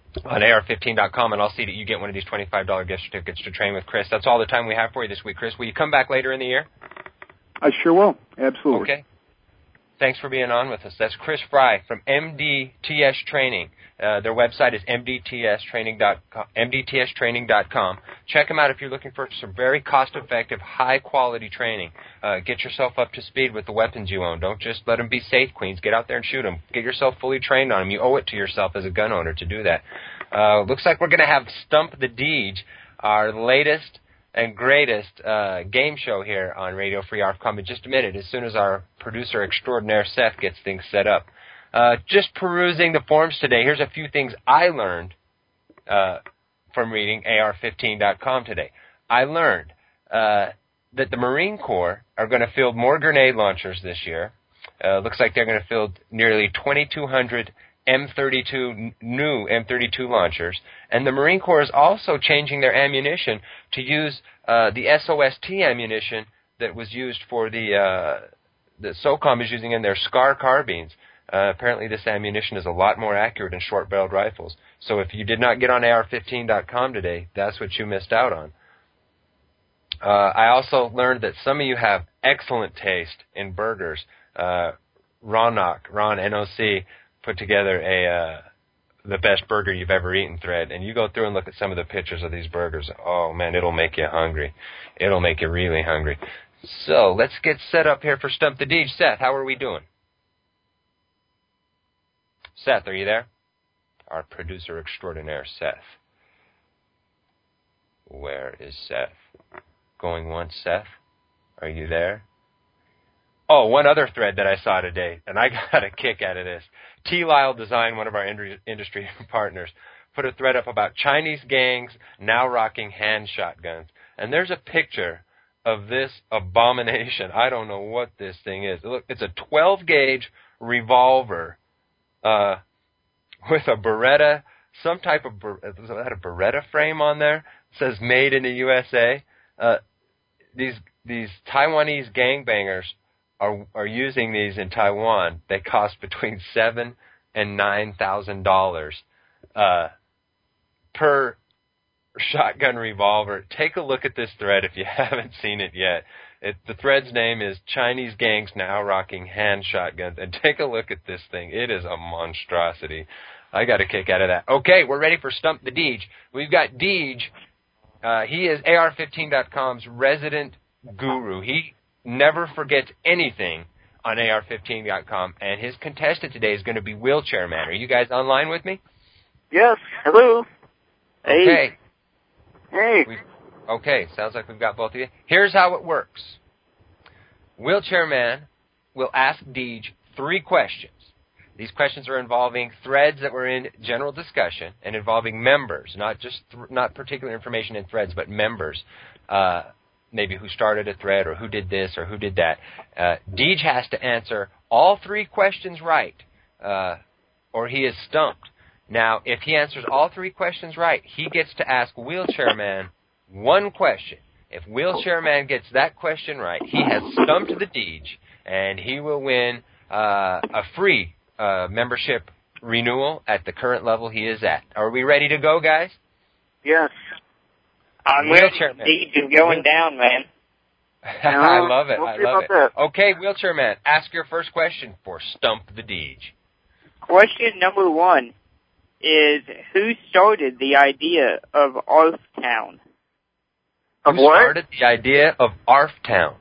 on A R fifteen dot com, and I'll see that you get one of these twenty-five dollars gift certificates to train with Chris. That's all the time we have for you this week, Chris. Will you come back later in the year? I sure will. Absolutely. Okay. Thanks for being on with us. That's Chris Fry from M D T S Training. Uh, their website is M D T S training dot com. M D T S training dot com. Check them out if you're looking for some very cost-effective, high-quality training. Uh, get yourself up to speed with the weapons you own. Don't just let them be safe queens. Get out there and shoot them. Get yourself fully trained on them. You owe it to yourself as a gun owner to do that. Uh, looks like we're going to have Stump the Deej, our latest and greatest uh, game show here on Radio Free A R F COM in just a minute, as soon as our producer extraordinaire Seth gets things set up. Uh, just perusing the forums today, here's a few things I learned uh, from reading A R fifteen dot com today. I learned uh, that the Marine Corps are going to field more grenade launchers this year. Uh, looks like they're going to field nearly twenty-two hundred M thirty-two new M thirty-two launchers, and the Marine Corps is also changing their ammunition to use uh, the S O S T ammunition that was used for the uh, that SOCOM is using in their SCAR carbines. Uh, apparently, this ammunition is a lot more accurate in short-barreled rifles. So, if you did not get on A R fifteen dot com today, that's what you missed out on. Uh, I also learned that some of you have excellent taste in burgers. Uh, Ron-Noc, Ron N O C, put together a uh, the best burger you've ever eaten thread, and you go through and look at some of the pictures of these burgers. Oh man, it'll make you hungry. It'll make you really hungry. So let's get set up here for Stump the Deej. Seth, how are we doing? Seth, are you there? Our producer extraordinaire, Seth. Where is Seth? Going once, Seth? Are you there? Oh, one other thread that I saw today, and I got a kick out of this. T. Lyle Design, one of our industry partners, put a thread up about Chinese gangs now rocking hand shotguns. And there's a picture of this abomination. I don't know what this thing is. Look, it's a twelve gauge revolver uh, with a Beretta, some type of, is that a Beretta frame on there? It says made in the U S A. Uh, these these Taiwanese gangbangers are are using these in Taiwan. They cost between seven and nine thousand dollars uh, per shotgun revolver. Take a look at this thread if you haven't seen it yet. It, the thread's name is Chinese Gangs Now Rocking Hand Shotguns, and take a look at this thing. It is a monstrosity. I got a kick out of that. Okay, we're ready for Stump the Deej. We've got Deej. Uh, he is A R fifteen dot com's resident guru. He never forgets anything on A R fifteen dot com, and his contestant today is going to be Wheelchair Man. Are you guys online with me? Yes. Hello. Hey. Okay. Hey. We, okay, sounds like we've got both of you. Here's how it works. Wheelchair Man will ask Deej three questions. These questions are involving threads that were in general discussion and involving members, not just th- not particular information in threads, but members. Uh, maybe who started a thread or who did this or who did that. Uh, Deej has to answer all three questions right, uh, or he is stumped. Now, if he answers all three questions right, he gets to ask Wheelchair Man one question. If Wheelchair Man gets that question right, he has stumped the Deej, and he will win uh, a free uh, membership renewal at the current level he is at. Are we ready to go, guys? Yes. I'm Wheelchair ready. Man. Deej is going down, man. I love it. We'll I see love about it. that. Okay, Wheelchair Man, ask your first question for Stump the Deej. Question number one is, who started the idea of Arftown? Who started the idea of Arftown?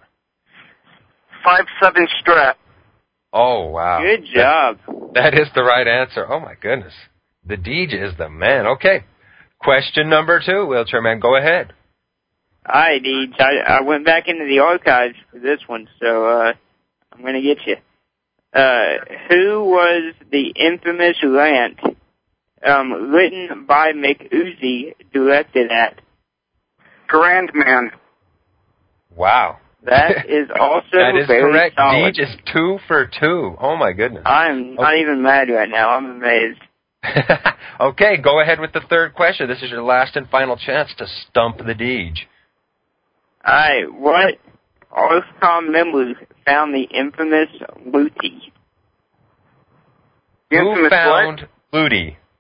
Five seven Strat. Oh, wow. Good job. That, that is the right answer. Oh, my goodness. The Deej is the man. Okay. Question number two, Wheelchair Man. Go ahead. Hi, Deej. I, I went back into the archives for this one, so uh, I'm going to get you. Uh, who was the infamous rant um, written by McUzi, directed at? Grandman. Wow. That is also that is very correct. solid. Deej is two for two. Oh, my goodness. I'm not okay. even mad right now. I'm amazed. Okay, go ahead with the third question. This is your last and final chance to stump the Deej. All right, what Arfcom members found the infamous Looty? Who found Looty?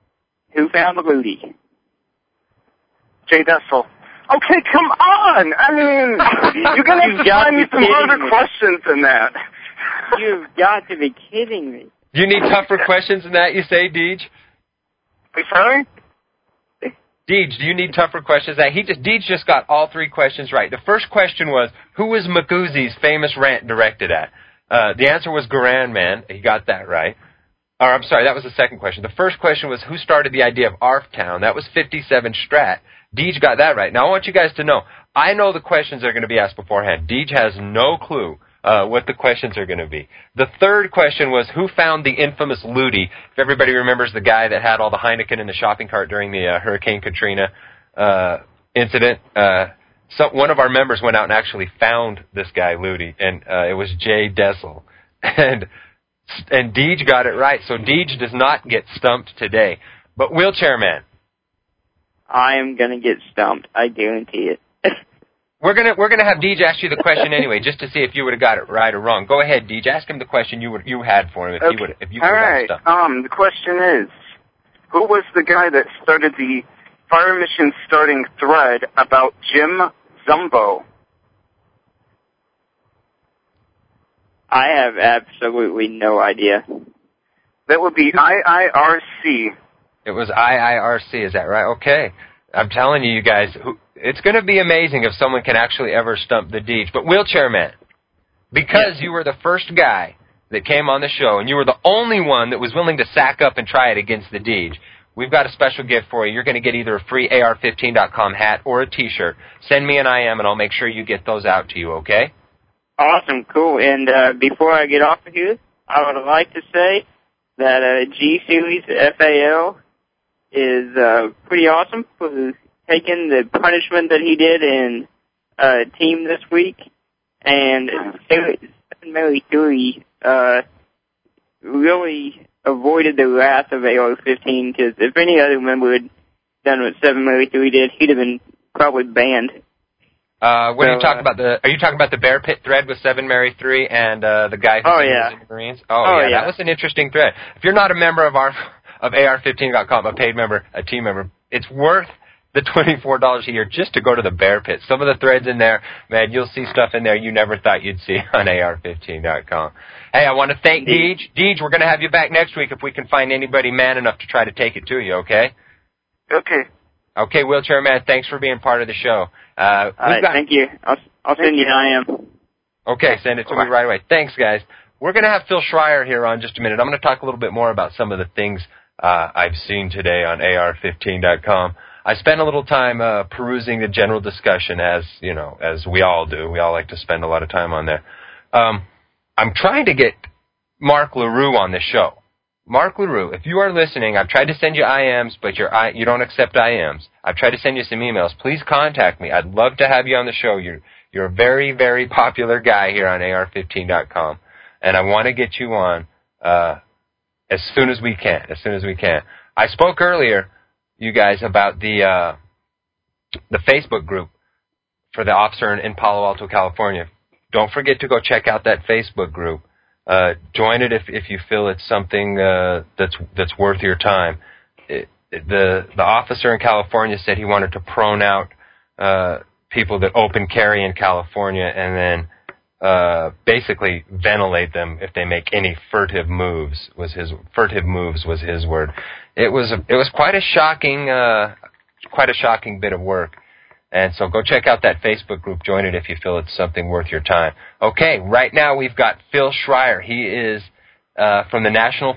who found the lootie? Jay Dessel. Okay, come on. I mean, you're going to have to find me some harder me. questions than that. You've got to be kidding me. You need tougher questions than that, you say, Deej? Are you sorry? Deej, do you need tougher questions than that? He just, Deej just got all three questions right. The first question was, who was Magoozy's famous rant directed at? Uh, the answer was Garand Man. He got that right. Or, I'm sorry, that was the second question. The first question was, who started the idea of A R F Town? That was fifty-seven Strat. Deej got that right. Now, I want you guys to know, I know the questions are going to be asked beforehand. Deej has no clue uh, what the questions are going to be. The third question was, who found the infamous lootie? If everybody remembers the guy that had all the Heineken in the shopping cart during the uh, Hurricane Katrina uh, incident, uh, so one of our members went out and actually found this guy, Lootie, and uh, it was Jay Dessel. And and Deej got it right, so Deej does not get stumped today. But Wheelchair Man, I am going to get stumped. I guarantee it. we're gonna we're gonna have Deej ask you the question anyway, just to see if you would have got it right or wrong. Go ahead, Deej. Ask him the question you would you had for him if okay. you would if you All would have right. stumped. Um, the question is, who was the guy that started the fire mission starting thread about Jim Zumbo? I have absolutely no idea. That would be I I R C. It was I I R C, is that right? Okay. I'm telling you, you guys, it's going to be amazing if someone can actually ever stump the Deej. But Wheelchair Man, because you were the first guy that came on the show, and you were the only one that was willing to sack up and try it against the Deej, we've got a special gift for you. You're going to get either a free A R fifteen dot com hat or a T-shirt. Send me an I M, and I'll make sure you get those out to you, okay? Awesome, cool. And uh, before I get off of here, I would like to say that uh, G-Series F A L is uh, pretty awesome for taking the punishment that he did in uh, team this week. And Seven Mary three uh, really avoided the wrath of A R fifteen, because if any other member had done what Seven Mary three did, he'd have been probably banned. Uh, what so, are you talking uh, about? The Are you talking about the Bear Pit thread with Seven Mary three and uh, the guy who oh, was yeah. in the Marines? Oh, oh yeah, yeah, that was an interesting thread. If you're not a member of our of A R fifteen dot com, a paid member, a team member, it's worth the twenty-four dollars a year just to go to the Bear Pit. Some of the threads in there, man, you'll see stuff in there you never thought you'd see on A R fifteen dot com. Hey, I want to thank Deej. Deej, we're going to have you back next week if we can find anybody man enough to try to take it to you, okay? Okay. Okay, Wheelchair Man, thanks for being part of the show. Uh, All right, got... thank you. I'll, I'll send you an I M. Okay, send it to me right away. Thanks, guys. We're going to have Phil Schreier here on just a minute. I'm going to talk a little bit more about some of the things uh, I've seen today on A R fifteen dot com. I spent a little time uh, perusing the general discussion, as you know, as we all do. We all like to spend a lot of time on there. Um, I'm trying to get Mark LaRue on the show. Mark LaRue, if you are listening, I've tried to send you I Ms, but you're, I, you don't accept I Ms. I've tried to send you some emails. Please contact me. I'd love to have you on the show. You're, you're a very, very popular guy here on A R fifteen dot com, and I want to get you on uh, as soon as we can, as soon as we can. I spoke earlier, you guys, about the uh, the Facebook group for the officer in, in Palo Alto, California. Don't forget to go check out that Facebook group. Uh, join it if, if you feel it's something uh, that's that's worth your time. It, it, the the officer in California said he wanted to prone out uh, people that open carry in California, and then uh, basically ventilate them if they make any furtive moves. Was his furtive moves was his word. It was a, it was quite a shocking uh, quite a shocking bit of work. And so go check out that Facebook group. Join it if you feel it's something worth your time. Okay, right now we've got Phil Schreier. He is uh, from the National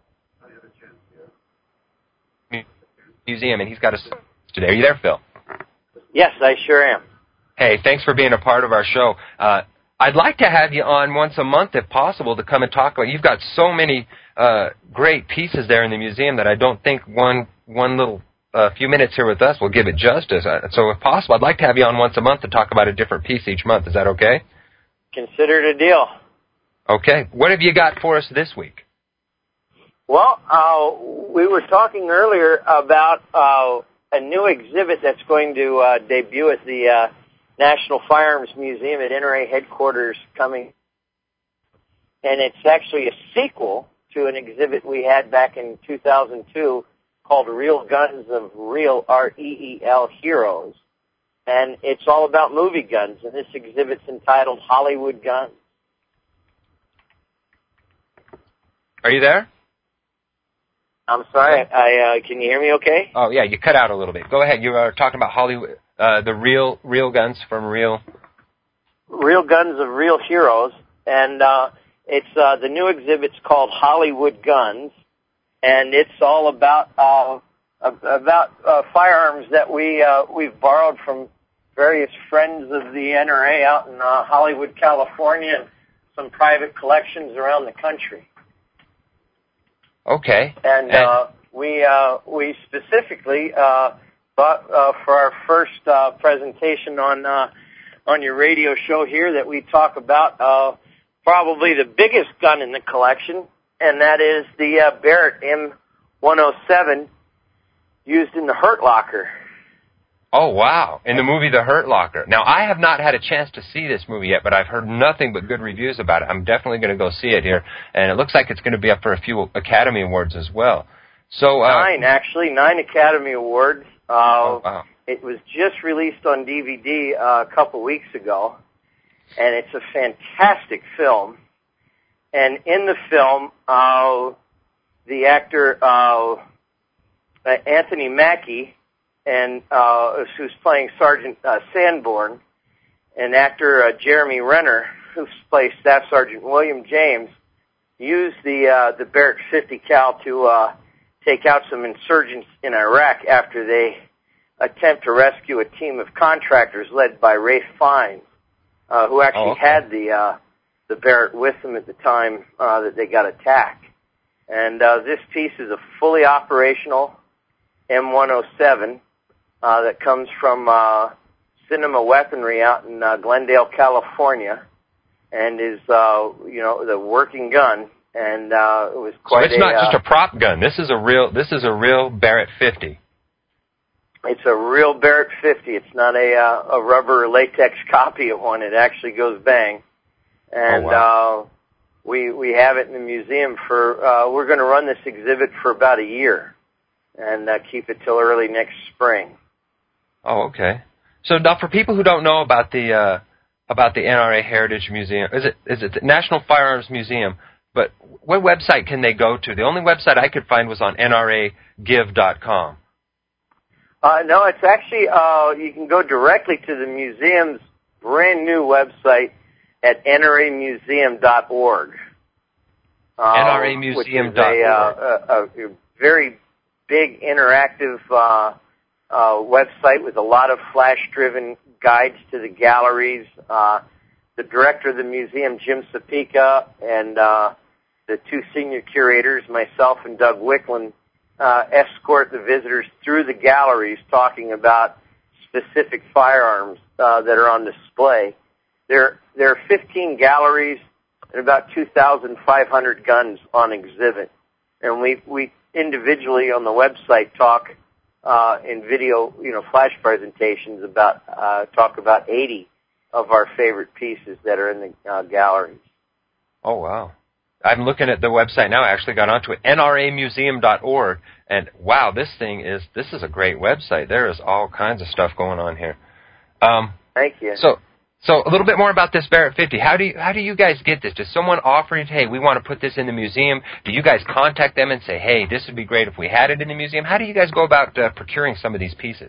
Museum, and he's got us today. Are you there, Phil? Yes, I sure am. Hey, thanks for being a part of our show. Uh, I'd like to have you on once a month, if possible, to come and talk about. You've got so many uh, great pieces there in the museum that I don't think one one little a few minutes here with us will give it justice. So if possible, I'd like to have you on once a month to talk about a different piece each month. Is that okay? Consider it a deal. Okay. What have you got for us this week? Well, uh, we were talking earlier about uh, a new exhibit that's going to uh, debut at the uh, National Firearms Museum at N R A headquarters coming. And it's actually a sequel to an exhibit we had back in two thousand two called Real Guns of Real, R E E L, Heroes. And it's all about movie guns, and this exhibit's entitled Hollywood Guns. Are you there? I'm sorry, I, uh, can you hear me okay? Oh, yeah, you cut out a little bit. Go ahead. You are talking about Hollywood, uh, the real real guns from Real... Real Guns of Real Heroes, and uh, it's uh, the new exhibit's called Hollywood Guns, and it's all about uh, about uh, firearms that we uh, we've borrowed from various friends of the N R A out in uh, Hollywood, California, and some private collections around the country. Okay. And, and uh, we uh, we specifically uh, thought uh, for our first uh, presentation on uh, on your radio show here that we talk about uh, probably the biggest gun in the collection, and that is the uh, Barrett M one oh seven used in the Hurt Locker. Oh, wow. In the movie The Hurt Locker. Now, I have not had a chance to see this movie yet, but I've heard nothing but good reviews about it. I'm definitely going to go see it here, and it looks like it's going to be up for a few Academy Awards as well. So uh, Nine, actually, nine Academy Awards. Uh, oh, wow. It was just released on D V D uh, a couple weeks ago, and it's a fantastic film. And in the film, uh, the actor uh, Anthony Mackie, and uh, who's playing Sergeant uh, Sanborn, and actor uh, Jeremy Renner, who plays Staff Sergeant William James, used the uh, the Barrett fifty cal to uh, take out some insurgents in Iraq after they attempt to rescue a team of contractors led by Rafe Fiennes, uh, who actually oh, okay. had the uh, the Barrett with them at the time uh, that they got attacked. And uh, this piece is a fully operational M one oh seven uh, that comes from uh, Cinema Weaponry out in uh, Glendale, California, and is uh, you know the working gun. And uh, it was quite. So it's a, not just uh, a prop gun. This is a real. This is a real Barrett fifty. It's a real Barrett fifty. It's not a uh, a rubber or latex copy of one. It actually goes bang. And oh, wow. uh, we we have it in the museum for. Uh, we're going to run this exhibit for about a year, and uh, keep it till early next spring. Oh, okay. So now, for people who don't know about the uh, about the N R A Heritage Museum, is it is it the National Firearms Museum? But what website can they go to? The only website I could find was on N R A give dot com. Uh, no, it's actually, uh, you can go directly to the museum's brand new website at N R A museum dot org. Um, N R A museum dot org. Which is a, uh, a, a very big interactive uh, uh, website with a lot of flash-driven guides to the galleries. Uh, the director of the museum, Jim Sapika, and uh, the two senior curators, myself and Doug Wicklund, Uh, escort the visitors through the galleries talking about specific firearms uh, that are on display. There, there are fifteen galleries and about two thousand five hundred guns on exhibit. And we, we individually on the website talk uh, in video, you know, flash presentations about, uh, talk about eighty of our favorite pieces that are in the uh, galleries. Oh, wow. I'm looking at the website now. I actually got onto it, N R A museum dot org, and wow, this thing is, this is a great website. There is all kinds of stuff going on here. Um, Thank you. So, so a little bit more about this Barrett fifty. How do you, how do you guys get this? Does someone offer it, hey, we want to put this in the museum? Do you guys contact them and say, hey, this would be great if we had it in the museum? How do you guys go about uh, procuring some of these pieces?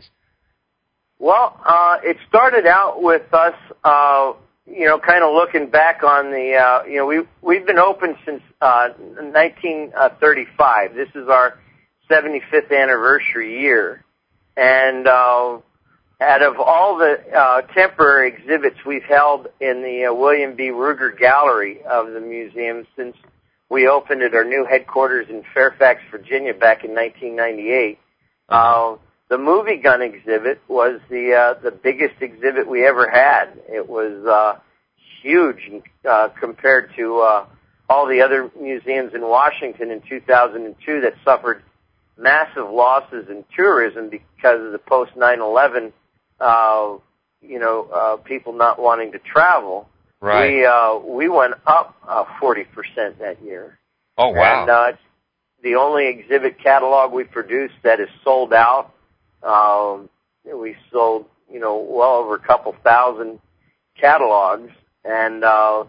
Well, uh, it started out with us, uh, you know, kind of looking back on the, uh, you know, we, we've been open since uh, nineteen thirty-five. This is our seventy-fifth anniversary year. And uh, out of all the uh, temporary exhibits we've held in the uh, William B. Ruger Gallery of the museum since we opened at our new headquarters in Fairfax, Virginia back in nineteen ninety-eight, uh, the movie gun exhibit was the uh, the biggest exhibit we ever had. It was uh, huge uh, compared to uh, all the other museums in Washington in two thousand two that suffered massive losses in tourism because of the post nine eleven, uh, you know, uh, people not wanting to travel. Right. We uh, we went up uh, forty percent that year. Oh, wow. And uh, the only exhibit catalog we produce that is sold out. Um, we sold, you know, well over a couple thousand catalogs, and uh,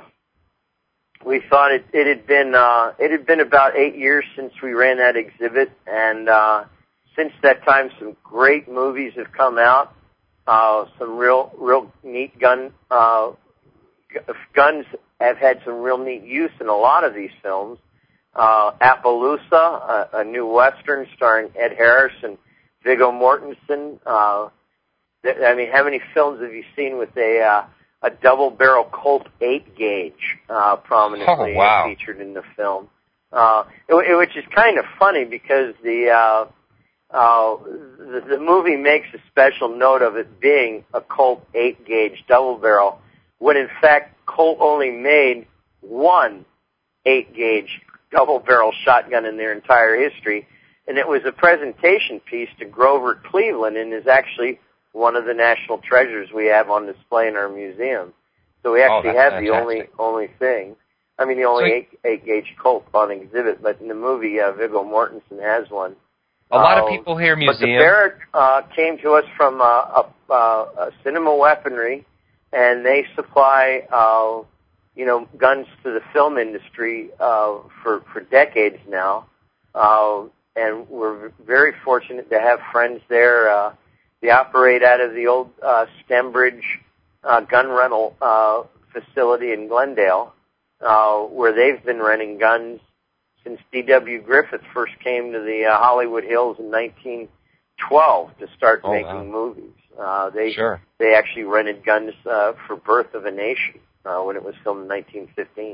we thought it, it had been uh, it had been about eight years since we ran that exhibit, and uh, since that time, some great movies have come out. Uh, some real, real neat gun uh, g- guns have had some real neat use in a lot of these films. Uh, Appaloosa, a, a new Western starring Ed Harris and Viggo Mortensen. Uh, th- I mean, how many films have you seen with a uh, a double-barrel Colt eight gauge uh, prominently oh, wow. featured in the film? Uh, it, it, which is kind of funny because the uh, uh, the, the movie makes a special note of it being a Colt eight gauge double-barrel, when in fact Colt only made one eight gauge double-barrel shotgun in their entire history, and it was a presentation piece to Grover Cleveland, and is actually one of the national treasures we have on display in our museum. So we actually oh, have fantastic. the only only thing. I mean, the only so, eight, eight gauge Colt on exhibit, but in the movie, uh, Viggo Mortensen has one. A lot uh, of people here museum. But the Barrett uh, came to us from uh, a, a, a cinema weaponry, and they supply, uh, you know, guns to the film industry uh, for for decades now. Uh, and we're very fortunate to have friends there. Uh, they operate out of the old uh, Stembridge uh, gun rental uh, facility in Glendale, uh, where they've been renting guns since D W Griffith first came to the uh, Hollywood Hills in nineteen twelve to start oh, making wow. movies. Uh, they sure. they actually rented guns uh, for Birth of a Nation uh, when it was filmed in nineteen fifteen.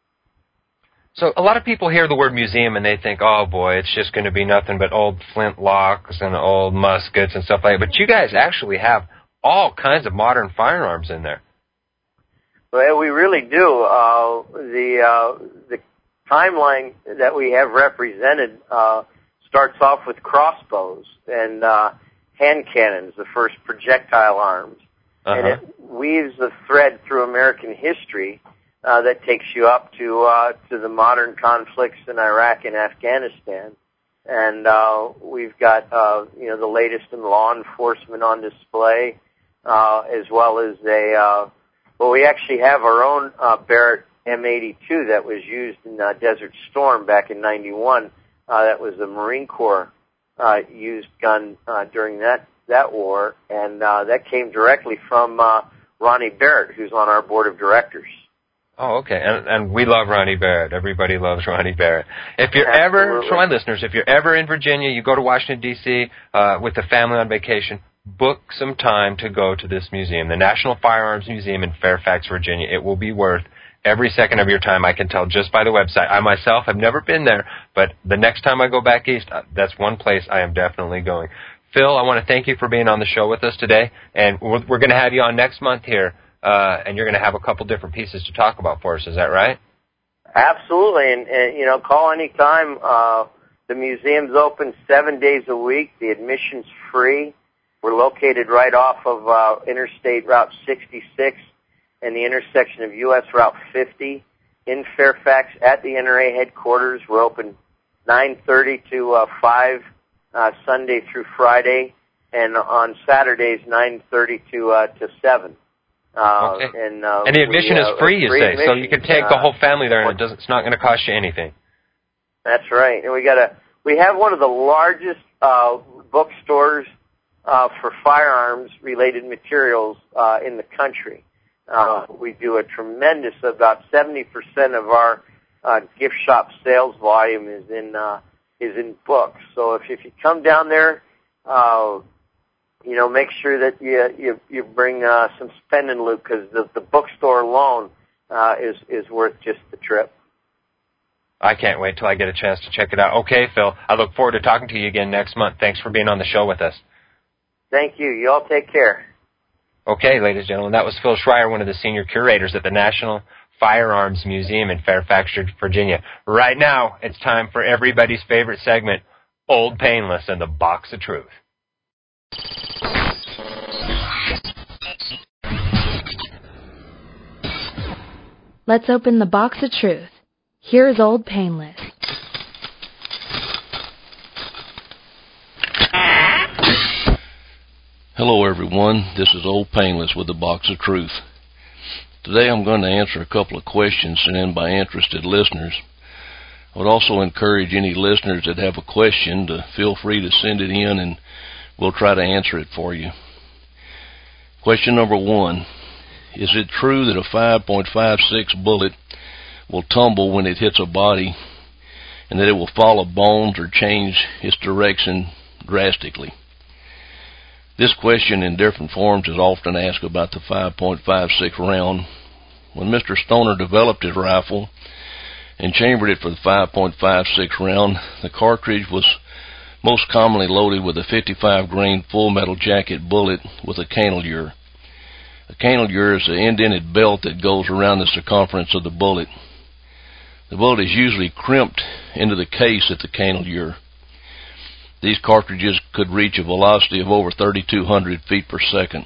So a lot of people hear the word museum and they think, oh boy, it's just going to be nothing but old flintlocks and old muskets and stuff like that. But you guys actually have all kinds of modern firearms in there. Well, we really do. Uh, the uh, the timeline that we have represented uh, starts off with crossbows and uh, hand cannons, the first projectile arms. Uh-huh. And it weaves a thread through American history uh, that takes you up to uh, to the modern conflicts in Iraq and Afghanistan. And uh, we've got uh, you know the latest in law enforcement on display, uh, as well as a uh, well, we actually have our own uh, Barrett M eighty-two that was used in uh, Desert Storm back in ninety-one. Uh, that was a Marine Corps uh, used gun uh, during that that war, and uh, that came directly from uh, Ronnie Barrett, who's on our board of directors. Oh, okay. And, and we love Ronnie Barrett. Everybody loves Ronnie Barrett. If you're Absolutely. ever, for my listeners, if you're ever in Virginia, you go to Washington, D C uh, with the family on vacation, book some time to go to this museum, the National Firearms Museum in Fairfax, Virginia. It will be worth every second of your time. I can tell just by the website. I myself have never been there, but the next time I go back east, that's one place I am definitely going. Phil, I want to thank you for being on the show with us today, and we're, we're going to have you on next month here, uh, and you're going to have a couple different pieces to talk about for us. Is that right? Absolutely, and, and you know, call anytime. Uh, the museum's open seven days a week. The admission's free. We're located right off of uh, Interstate Route sixty-six and the intersection of U S Route fifty in Fairfax at the N R A headquarters. We're open nine thirty to uh, five uh, Sunday through Friday, and on Saturdays nine thirty to uh, to seven. Uh, okay. And, uh, and the admission we, is uh, free, you free say, admission. so you can take uh, the whole family there, and it doesn't, it's not going to cost you anything. That's right. And we got a we have one of the largest uh, bookstores uh, for firearms-related materials uh, in the country. Uh, we do a tremendous, about seventy percent of our uh, gift shop sales volume is in uh, is in books. So if if you come down there, uh, you know, make sure that you you, you bring uh, some spending loot, because the, the bookstore alone uh, is is worth just the trip. I can't wait till I get a chance to check it out. Okay, Phil, I look forward to talking to you again next month. Thanks for being on the show with us. Thank you. You all take care. Okay, ladies and gentlemen, that was Phil Schreier, one of the senior curators at the National Firearms Museum in Fairfax, Virginia. Right now, it's time for everybody's favorite segment, Old Painless and the Box of Truth. Let's open the box of truth. Here is Old Painless. Hello everyone, this is Old Painless with the Box of Truth. Today I'm going to answer a couple of questions sent in by interested listeners. I would also encourage any listeners that have a question to feel free to send it in and we'll try to answer it for you. Question number one, is it true that a five point five six bullet will tumble when it hits a body and that it will follow bones or change its direction drastically? This question in different forms is often asked about the five point five six round. When Mister Stoner developed his rifle and chambered it for the five point five six round, the cartridge was most commonly loaded with a fifty-five grain full metal jacket bullet with a cantelure. A cantelure is the indented belt that goes around the circumference of the bullet. The bullet is usually crimped into the case at the cantelure. These cartridges could reach a velocity of over thirty-two hundred feet per second.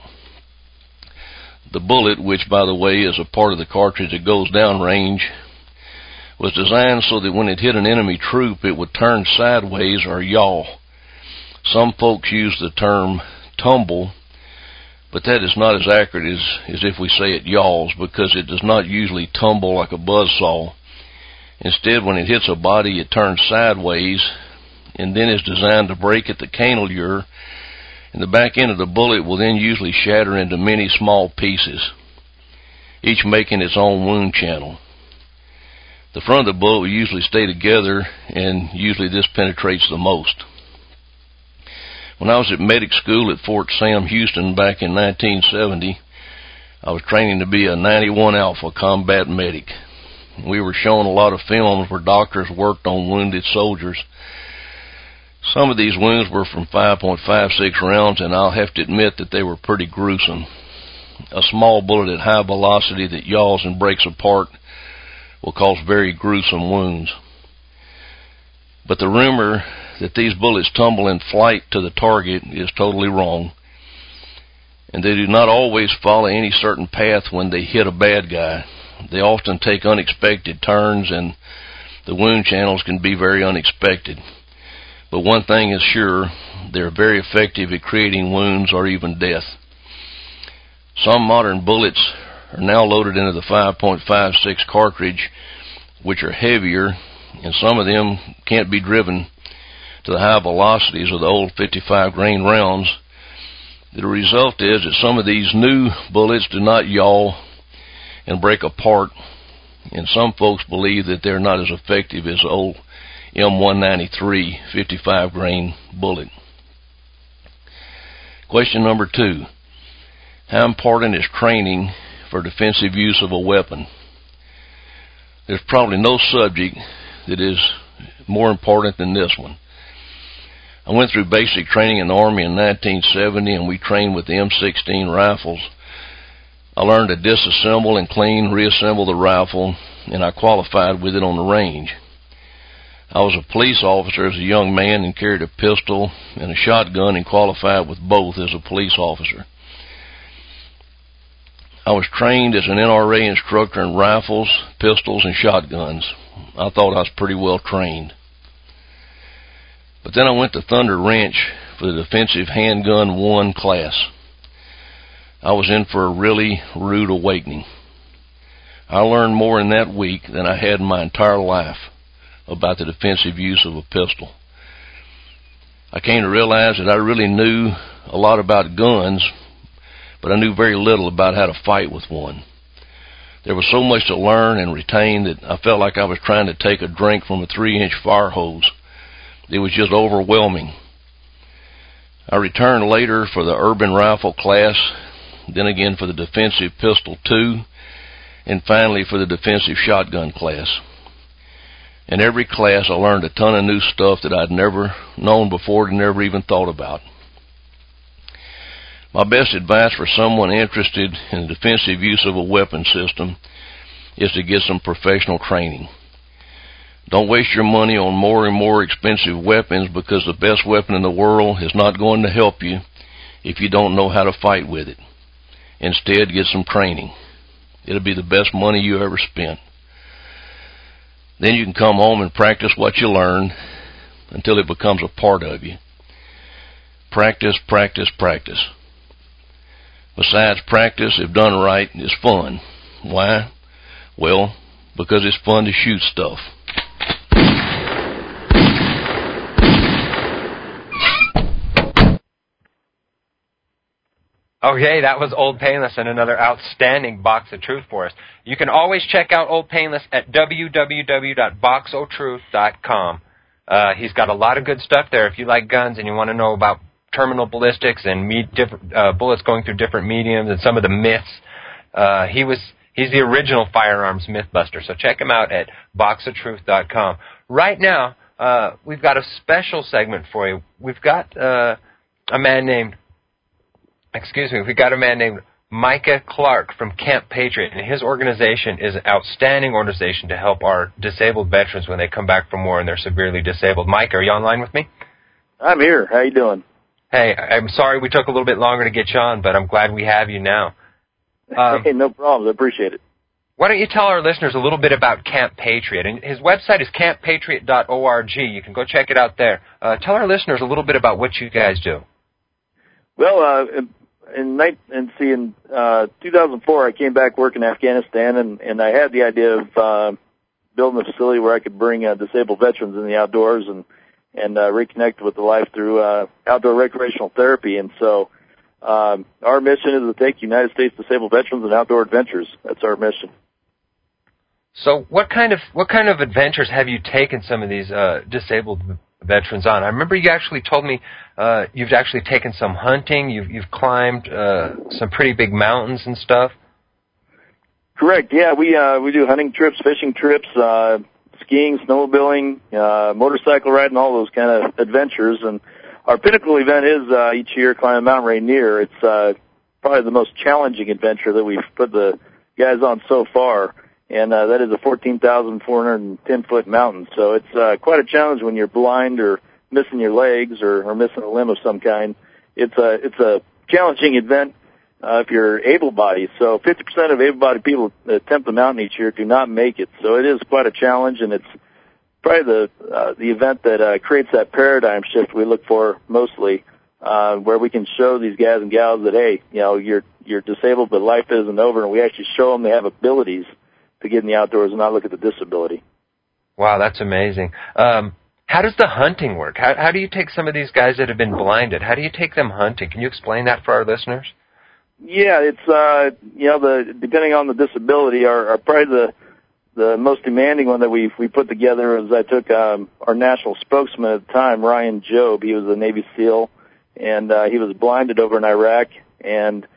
The bullet, which by the way is a part of the cartridge that goes down range, was designed so that when it hit an enemy troop it would turn sideways or yaw. Some folks use the term tumble, but that is not as accurate as, as if we say it yaws, because it does not usually tumble like a buzzsaw. Instead, when it hits a body, it turns sideways and then is designed to break at the cantelure, and the back end of the bullet will then usually shatter into many small pieces, each making its own wound channel. The front of the bullet will usually stay together, and usually this penetrates the most. When I was at medic school at Fort Sam Houston back in nineteen seventy, I was training to be a ninety-one Alpha combat medic. We were shown a lot of films where doctors worked on wounded soldiers. Some of these wounds were from five point five six rounds, and I'll have to admit that they were pretty gruesome. A small bullet at high velocity that yaws and breaks apart will cause very gruesome wounds. But the rumor that these bullets tumble in flight to the target is totally wrong, and they do not always follow any certain path when they hit a bad guy. They often take unexpected turns, and the wound channels can be very unexpected. But one thing is sure, they're very effective at creating wounds or even death. Some modern bullets are now loaded into the five point five six cartridge, which are heavier, and some of them can't be driven to the high velocities of the old fifty-five grain rounds. The result is that some of these new bullets do not yaw and break apart, and some folks believe that they're not as effective as the old M one ninety-three fifty-five grain bullet. Question number two. How important is training for defensive use of a weapon? There's probably no subject that is more important than this one. I went through basic training in the Army in nineteen seventy, and we trained with the M sixteen rifles. I learned to disassemble and clean, reassemble the rifle, and I qualified with it on the range. I was a police officer as a young man and carried a pistol and a shotgun and qualified with both as a police officer. I was trained as an N R A instructor in rifles, pistols, and shotguns. I thought I was pretty well trained. But then I went to Thunder Ranch for the Defensive Handgun one class. I was in for a really rude awakening. I learned more in that week than I had in my entire life about the defensive use of a pistol. I came to realize that I really knew a lot about guns, but I knew very little about how to fight with one. There was so much to learn and retain that I felt like I was trying to take a drink from a three-inch fire hose. It was just overwhelming. I returned later for the urban rifle class, then again for the defensive pistol two, and finally for the defensive shotgun class. In every class, I learned a ton of new stuff that I'd never known before and never even thought about. My best advice for someone interested in the defensive use of a weapon system is to get some professional training. Don't waste your money on more and more expensive weapons, because the best weapon in the world is not going to help you if you don't know how to fight with it. Instead, get some training. It'll be the best money you ever spent. Then you can come home and practice what you learn until it becomes a part of you. Practice, practice, practice. Besides, practice, if done right, is fun. Why? Well, because it's fun to shoot stuff. Okay, that was Old Painless and another outstanding Box of Truth for us. You can always check out Old Painless at w w w dot box o truth dot com. Uh, he's got a lot of good stuff there. If you like guns and you want to know about terminal ballistics and me- different, uh, bullets going through different mediums and some of the myths, uh, he was he's the original firearms mythbuster. So check him out at box of truth dot com. Right now, uh, we've got a special segment for you. We've got uh, a man named Excuse me, we've got a man named Micah Clark from Camp Patriot, and his organization is an outstanding organization to help our disabled veterans when they come back from war and they're severely disabled. Micah, are you online with me? I'm here. How you doing? Hey, I'm sorry we took a little bit longer to get you on, but I'm glad we have you now. Um, hey, no problems. I appreciate it. Why don't you tell our listeners a little bit about Camp Patriot? And his website is camp patriot dot org. You can go check it out there. Uh, tell our listeners a little bit about what you guys do. Well, uh, in night and see in uh, two thousand four, I came back working in Afghanistan, and, and I had the idea of uh, building a facility where I could bring uh, disabled veterans in the outdoors and and uh, reconnect with the life through uh, outdoor recreational therapy. And so, um, our mission is to take United States disabled veterans on outdoor adventures. That's our mission. So, what kind of what kind of adventures have you taken some of these uh, disabled veterans on? I remember you actually told me uh, you've actually taken some hunting. You've you've climbed uh, some pretty big mountains and stuff. Correct. Yeah, we uh, we do hunting trips, fishing trips, uh, skiing, snowmobiling, uh, motorcycle riding, all those kind of adventures. And our pinnacle event is uh, each year climbing Mount Rainier. It's uh, probably the most challenging adventure that we've put the guys on so far. And uh, that is a fourteen thousand four hundred ten foot mountain. So it's uh, quite a challenge when you're blind or missing your legs or, or missing a limb of some kind. It's a, it's a challenging event uh, if you're able-bodied. So fifty percent of able-bodied people that attempt the mountain each year do not make it. So it is quite a challenge, and it's probably the uh, the event that uh, creates that paradigm shift we look for mostly, uh, where we can show these guys and gals that, hey, you know, you're you're disabled, but life isn't over, and we actually show them they have abilities to get in the outdoors and not look at the disability. Wow, that's amazing. Um, how does the hunting work? How, how do you take some of these guys that have been blinded? How do you take them hunting? Can you explain that for our listeners? Yeah, it's uh, you know, the depending on the disability, our, our probably the the most demanding one that we we put together is I took um, our national spokesman at the time, Ryan Jobe. He was a Navy SEAL, and uh, he was blinded over in Iraq, and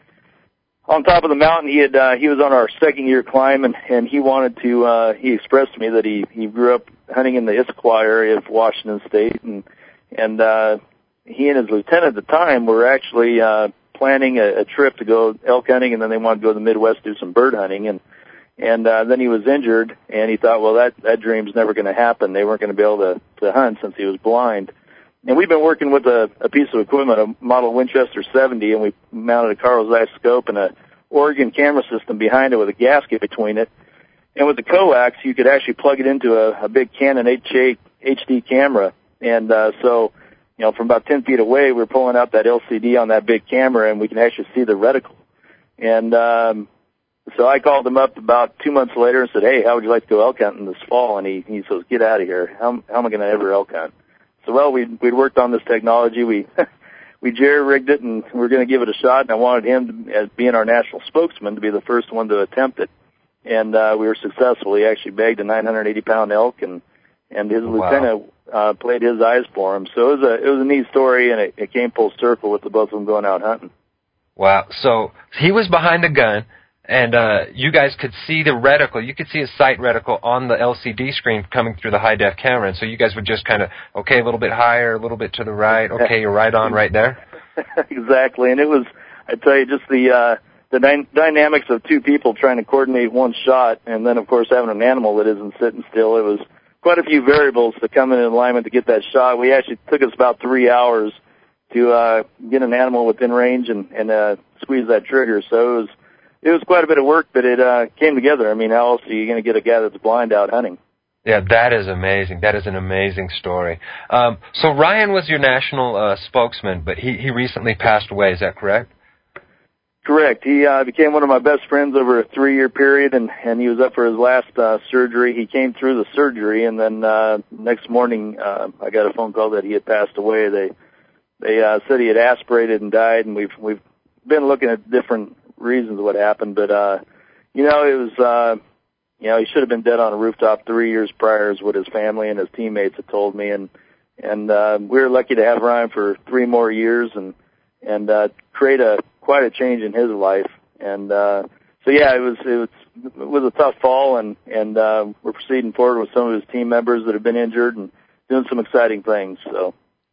on top of the mountain, he had uh, he was on our second year climb, and, and he wanted to. Uh, he expressed to me that he he grew up hunting in the Issaquah area of Washington State, and and uh, he and his lieutenant at the time were actually uh, planning a, a trip to go elk hunting, and then they wanted to go to the Midwest do some bird hunting, and and uh, then he was injured, and he thought, well, that that dream's never going to happen. They weren't going to be able to to hunt since he was blind. And we've been working with a, a piece of equipment, a model Winchester seventy, and we mounted a Carl Zeiss scope and a Oregon camera system behind it with a gasket between it. And with the coax, you could actually plug it into a, a big Canon H D camera. And uh, so, you know, from about ten feet away, we're pulling out that L C D on that big camera, and we can actually see the reticle. And um, so I called him up about two months later and said, hey, how would you like to go elk hunting this fall? And he, he says, get out of here. How, how am I going to ever elk hunt? So, well, we we'd worked on this technology. We we jerry-rigged it, and we we're going to give it a shot. And I wanted him, to, as being our national spokesman, to be the first one to attempt it. And uh, we were successful. He actually bagged a nine hundred eighty pound elk, and and his wow. lieutenant uh, played his eyes for him. So it was a it was a neat story, and it, it came full circle with the both of them going out hunting. Wow! So he was behind the gun, and uh, you guys could see the reticle. You could see his sight reticle on the L C D screen coming through the high-def camera. And so you guys would just kind of, okay, a little bit higher, a little bit to the right. Okay, you're right on right there. Exactly. And it was, I tell you, just the uh, the dy- dynamics of two people trying to coordinate one shot, and then, of course, having an animal that isn't sitting still. It was quite a few variables to come in alignment to get that shot. We actually took us about three hours to uh, get an animal within range and, and uh, squeeze that trigger. So it was It was quite a bit of work, but it uh, came together. I mean, how else are you going to get a guy that's blind out hunting? Yeah, that is amazing. That is an amazing story. Um, so Ryan was your national uh, spokesman, but he, he recently passed away. Is that correct? Correct. He uh, became one of my best friends over a three-year period, and, and he was up for his last uh, surgery. He came through the surgery, and then uh, next morning uh, I got a phone call that he had passed away. They they uh, said he had aspirated and died, and we've we've been looking at different reasons what happened, but uh, you know, it was uh, you know, he should have been dead on a rooftop three years prior, is what his family and his teammates had told me, and and uh, we were lucky to have Ryan for three more years and and uh, create a quite a change in his life. And uh, so yeah, it was it was it was a tough fall, and and uh, we're proceeding forward with some of his team members that have been injured and doing some exciting things. So.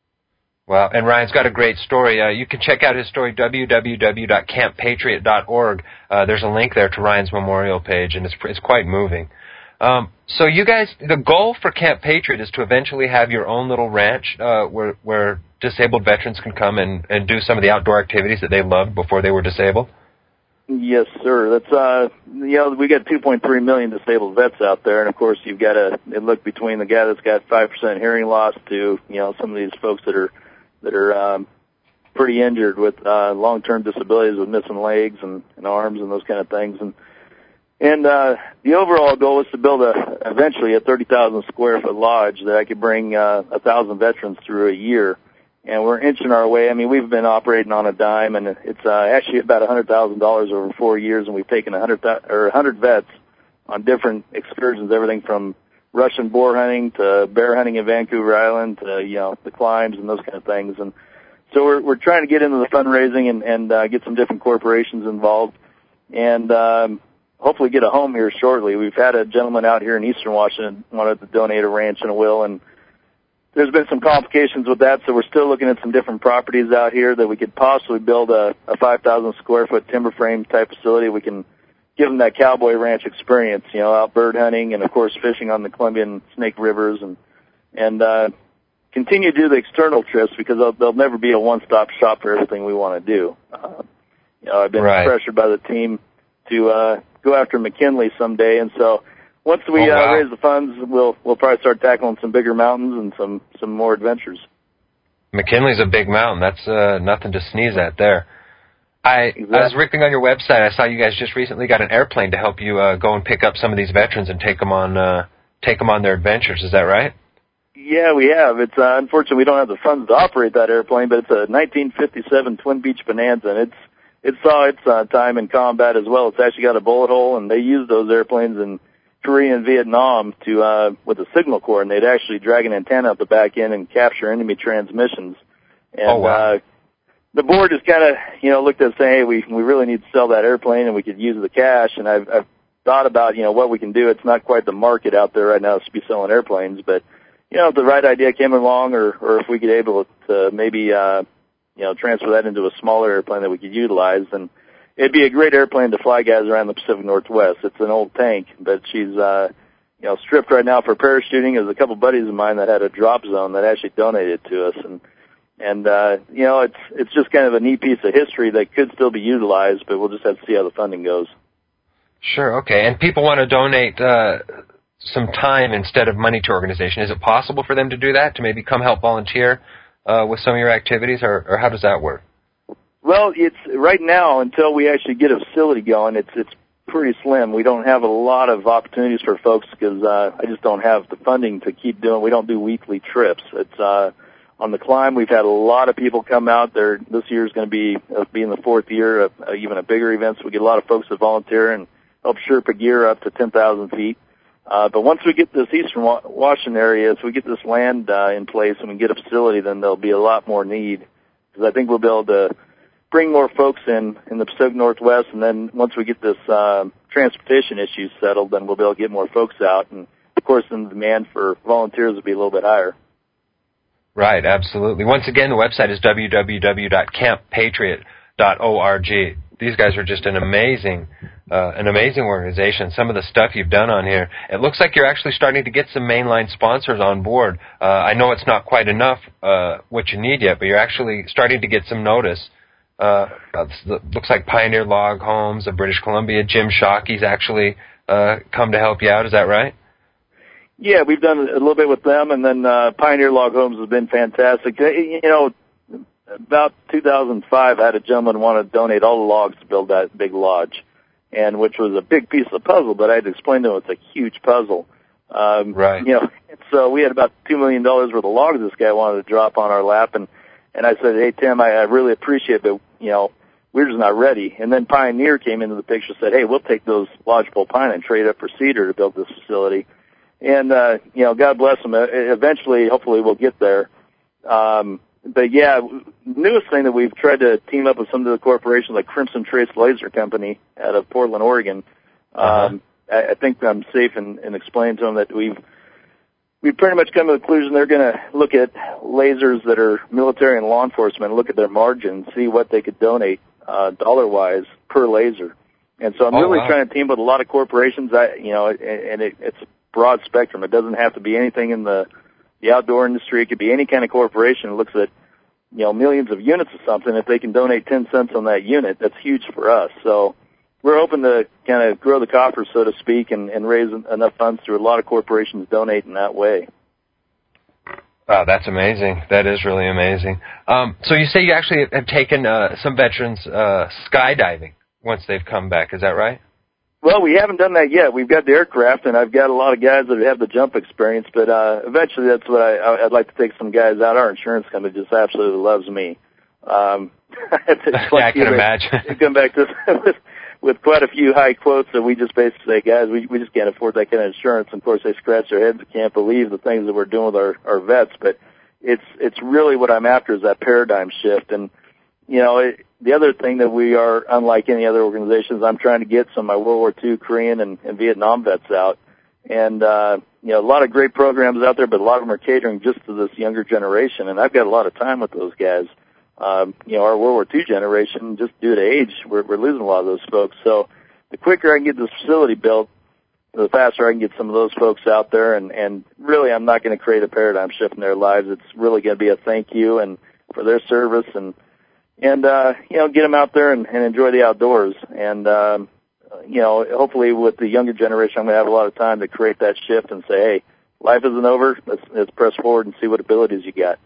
Well, and Ryan's got a great story. Uh, you can check out his story, w w w dot camp patriot dot org. Uh, there's a link there to Ryan's memorial page, and it's it's quite moving. Um, so you guys, the goal for Camp Patriot is to eventually have your own little ranch uh, where where disabled veterans can come and, and do some of the outdoor activities that they loved before they were disabled? Yes, sir. That's uh, you know, we got two point three million disabled vets out there, and of course you've got to look between the guy that's got five percent hearing loss to, you know, some of these folks that are that are um, pretty injured with uh, long-term disabilities with missing legs and, and arms and those kind of things. And and uh, the overall goal is to build a eventually a thirty thousand square foot lodge that I could bring uh, one thousand veterans through a year. And we're inching our way. I mean, we've been operating on a dime, and it's uh, actually about one hundred thousand dollars over four years, and we've taken one hundred or one hundred vets on different excursions, everything from Russian boar hunting to bear hunting in Vancouver Island to, you know, the climbs and those kind of things. And so we're we're trying to get into the fundraising and, and uh, get some different corporations involved, and um, hopefully get a home here shortly. We've had a gentleman out here in Eastern Washington wanted to donate a ranch and a will, and there's been some complications with that, so we're still looking at some different properties out here that we could possibly build a, a five thousand square foot timber frame type facility. We can give them that cowboy ranch experience, you know, out bird hunting and, of course, fishing on the Columbian Snake Rivers, and and uh, continue to do the external trips because they'll, they'll never be a one-stop shop for everything we want to do. Uh, you know, I've been right. pressured by the team to uh, go after McKinley someday, and so once we oh, wow. uh, raise the funds, we'll we'll probably start tackling some bigger mountains and some, some more adventures. McKinley's a big mountain. That's uh, nothing to sneeze at there. I, exactly. I was ripping on your website. I saw you guys just recently got an airplane to help you uh, go and pick up some of these veterans and take them on uh, take them on their adventures. Is that right? Yeah, we have. It's uh, unfortunately we don't have the funds to operate that airplane, but it's a nineteen fifty-seven Twin Beach Bonanza, and it's it saw its uh, time in combat as well. It's actually got a bullet hole, and they used those airplanes in Korea and Vietnam to uh, with a signal corps, and they'd actually drag an antenna up the back end and capture enemy transmissions. And, oh wow. Uh, the board just kind of, you know, looked at saying, hey, we we really need to sell that airplane and we could use the cash. And I've, I've thought about, you know, what we can do. It's not quite the market out there right now to be selling airplanes, but, you know, if the right idea came along, or, or if we could able to maybe, uh, you know, transfer that into a smaller airplane that we could utilize, then it'd be a great airplane to fly guys around the Pacific Northwest. It's an old tank, but she's, uh, you know, stripped right now for parachuting. There's a couple buddies of mine that had a drop zone that actually donated to us, and And, uh, you know, it's it's just kind of a neat piece of history that could still be utilized, but we'll just have to see how the funding goes. Sure, okay. And people want to donate uh, some time instead of money to organization. Is it possible for them to do that, to maybe come help volunteer uh, with some of your activities, or, or how does that work? Well, it's right now, until we actually get a facility going, it's it's pretty slim. We don't have a lot of opportunities for folks because uh, I just don't have the funding to keep doing. We don't do weekly trips. It's uh on the climb, we've had a lot of people come out there. This year is going to be uh, being the fourth year of uh, even a bigger event, so we get a lot of folks to volunteer and help Sherpa gear up to ten thousand feet. Uh, but once we get this Eastern Washington area, so we get this land uh, in place and we get a facility, then there'll be a lot more need, because I think we'll be able to bring more folks in in the Pacific Northwest, and then once we get this uh, transportation issue settled, then we'll be able to get more folks out, and of course then the demand for volunteers will be a little bit higher. Right, absolutely. Once again, the website is w w w dot camp patriot dot org. These guys are just an amazing, uh, an amazing organization. Some of the stuff you've done on here, it looks like you're actually starting to get some mainline sponsors on board. Uh, I know it's not quite enough uh, what you need yet, but you're actually starting to get some notice. Uh, looks like Pioneer Log Homes of British Columbia, Jim Shockey's actually uh, come to help you out. Is that right? Yeah, we've done a little bit with them, and then uh, Pioneer Log Homes has been fantastic. You know, about two thousand five, I had a gentleman want to donate all the logs to build that big lodge, and which was a big piece of the puzzle, but I had to explain to him it's a huge puzzle. Um, right. You know, so we had about two million dollars worth of logs this guy wanted to drop on our lap, and, and I said, hey, Tim, I, I really appreciate it, but, you know, we're just not ready. And then Pioneer came into the picture and said, hey, we'll take those lodgepole pine and trade up for cedar to build this facility. And, uh, you know, God bless them. Eventually, hopefully we'll get there. Um, but yeah, newest thing that we've tried to team up with some of the corporations like Crimson Trace Laser Company out of Portland, Oregon. Uh-huh. Um, I, I think I'm safe in, in explaining to them that we've, we've pretty much come to the conclusion they're going to look at lasers that are military and law enforcement, look at their margins, see what they could donate, uh, dollar-wise per laser. And so I'm oh, really wow. trying to team with a lot of corporations. I, you know, and, and it, it's a broad spectrum. It doesn't have to be anything in the, the outdoor industry. It could be any kind of corporation that looks at, you know, millions of units of something. If they can donate ten cents on that unit, that's huge for us. So we're hoping to kind of grow the coffers, so to speak, and, and raise enough funds through a lot of corporations donate in that way. Wow, that's amazing. That is really amazing. Um, so you say you actually have taken uh, some veterans uh, skydiving once they've come back. Is that right? Well, we haven't done that yet. We've got the aircraft, and I've got a lot of guys that have the jump experience, but uh, eventually that's what I, I'd like to take some guys out. Our insurance company just absolutely loves me. Um, yeah, I can imagine. They come back to with, with quite a few high quotes, and we just basically say, guys, we, we just can't afford that kind of insurance. And, of course, they scratch their heads and can't believe the things that we're doing with our, our vets, but it's it's really what I'm after is that paradigm shift. And, you know, it, the other thing that we are, unlike any other organizations, I'm trying to get some of my World War Two, Korean, and, and Vietnam vets out. And, uh, you know, a lot of great programs out there, but a lot of them are catering just to this younger generation. And I've got a lot of time with those guys. Um, you know, our World War Two generation, just due to age, we're, we're losing a lot of those folks. So the quicker I can get this facility built, the faster I can get some of those folks out there. And, and really, I'm not going to create a paradigm shift in their lives. It's really going to be a thank you and for their service and, and, uh, you know, get them out there and, and enjoy the outdoors. And, um, you know, hopefully with the younger generation, I'm going to have a lot of time to create that shift and say, hey, life isn't over. Let's, let's press forward and see what abilities you got.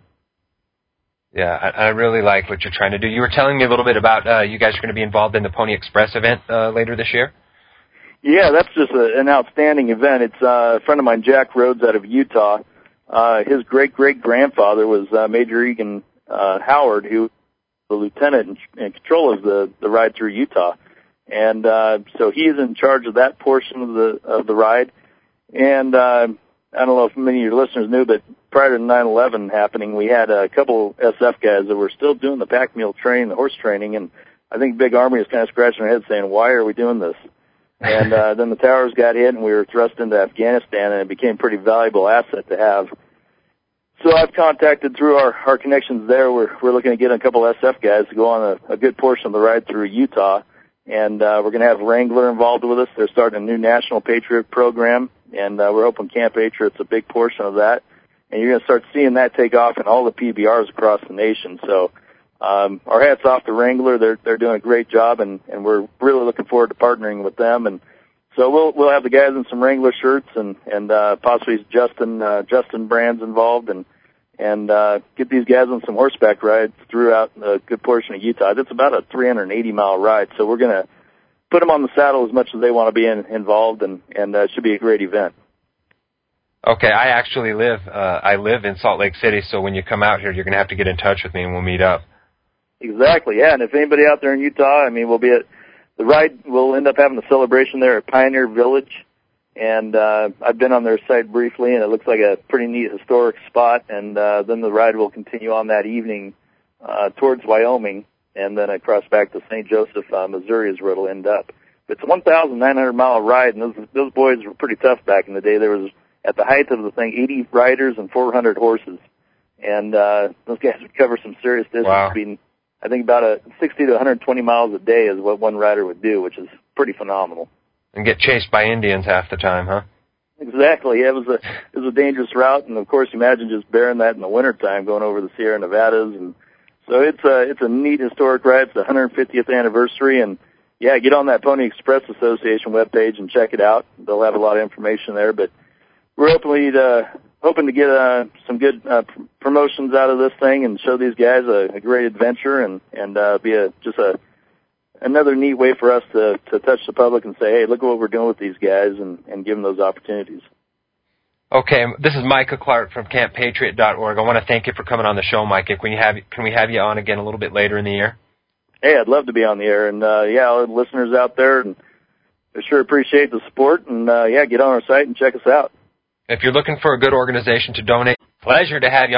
Yeah, I, I really like what you're trying to do. You were telling me a little bit about uh, you guys are going to be involved in the Pony Express event uh, later this year. Yeah, that's just a, an outstanding event. It's uh, a friend of mine, Jack Rhodes, out of Utah. Uh, his great-great-grandfather was uh, Major Egan uh, Howard, who was the lieutenant in, in control of the, the ride through Utah. And uh, so he is in charge of that portion of the of the ride. And uh, I don't know if many of your listeners knew, but prior to nine eleven happening, we had a couple S F guys that were still doing the pack mule training, the horse training, and I think Big Army was kind of scratching their head saying, why are we doing this? And uh, then the towers got hit, and we were thrust into Afghanistan, and it became a pretty valuable asset to have. So I've contacted through our, our connections there. We're, we're looking to get a couple S F guys to go on a, a good portion of the ride through Utah. And uh, we're going to have Wrangler involved with us. They're starting a new National Patriot program, and uh, we're hoping Camp Patriot's a big portion of that. And you're going to start seeing that take off in all the P B Rs across the nation. So um, our hats off to Wrangler. They're they're doing a great job, and, and we're really looking forward to partnering with them. And so we'll we'll have the guys in some Wrangler shirts, and and uh, possibly Justin uh, Justin brands involved, and and uh, get these guys on some horseback rides throughout a good portion of Utah. It's about a three hundred eighty mile ride, so we're going to put them on the saddle as much as they want to be in, involved, and and uh, it should be a great event. Okay, I actually live uh, I live in Salt Lake City, so when you come out here, you're going to have to get in touch with me, and we'll meet up. Exactly, yeah. And if anybody out there in Utah, I mean, we'll be at the ride. We'll end up having a celebration there at Pioneer Village, and uh, I've been on their site briefly, and it looks like a pretty neat historic spot. And uh, then the ride will continue on that evening uh, towards Wyoming, and then across back to Saint Joseph, uh, Missouri, is where it'll end up. It's a one thousand nine hundred mile ride, and those those boys were pretty tough back in the day. There was, at the height of the thing, eighty riders and four hundred horses. And uh, those guys would cover some serious distance. Wow. Being, I think about a sixty to one hundred twenty miles a day is what one rider would do, which is pretty phenomenal. And get chased by Indians half the time, huh? Exactly. Yeah, it was a it was a dangerous route, and of course, imagine just bearing that in the wintertime, going over the Sierra Nevadas. And so it's a it's a neat historic ride. It's the one hundred fiftieth anniversary, and yeah, get on that Pony Express Association webpage and check it out. They'll have a lot of information there, but we're hoping to hoping to get uh, some good uh, pr- promotions out of this thing and show these guys a, a great adventure and and uh, be a just a another neat way for us to to touch the public and say, hey, look at what we're doing with these guys, and and give them those opportunities. Okay, this is Micah Clark from camp patriot dot org. I want to thank you for coming on the show, Micah. Can we have can we have you on again a little bit later in the year? Hey, I'd love to be on the air, and uh, yeah, all the listeners out there, and I sure appreciate the support, and uh, yeah, get on our site and check us out. If you're looking for a good organization to donate, pleasure to have you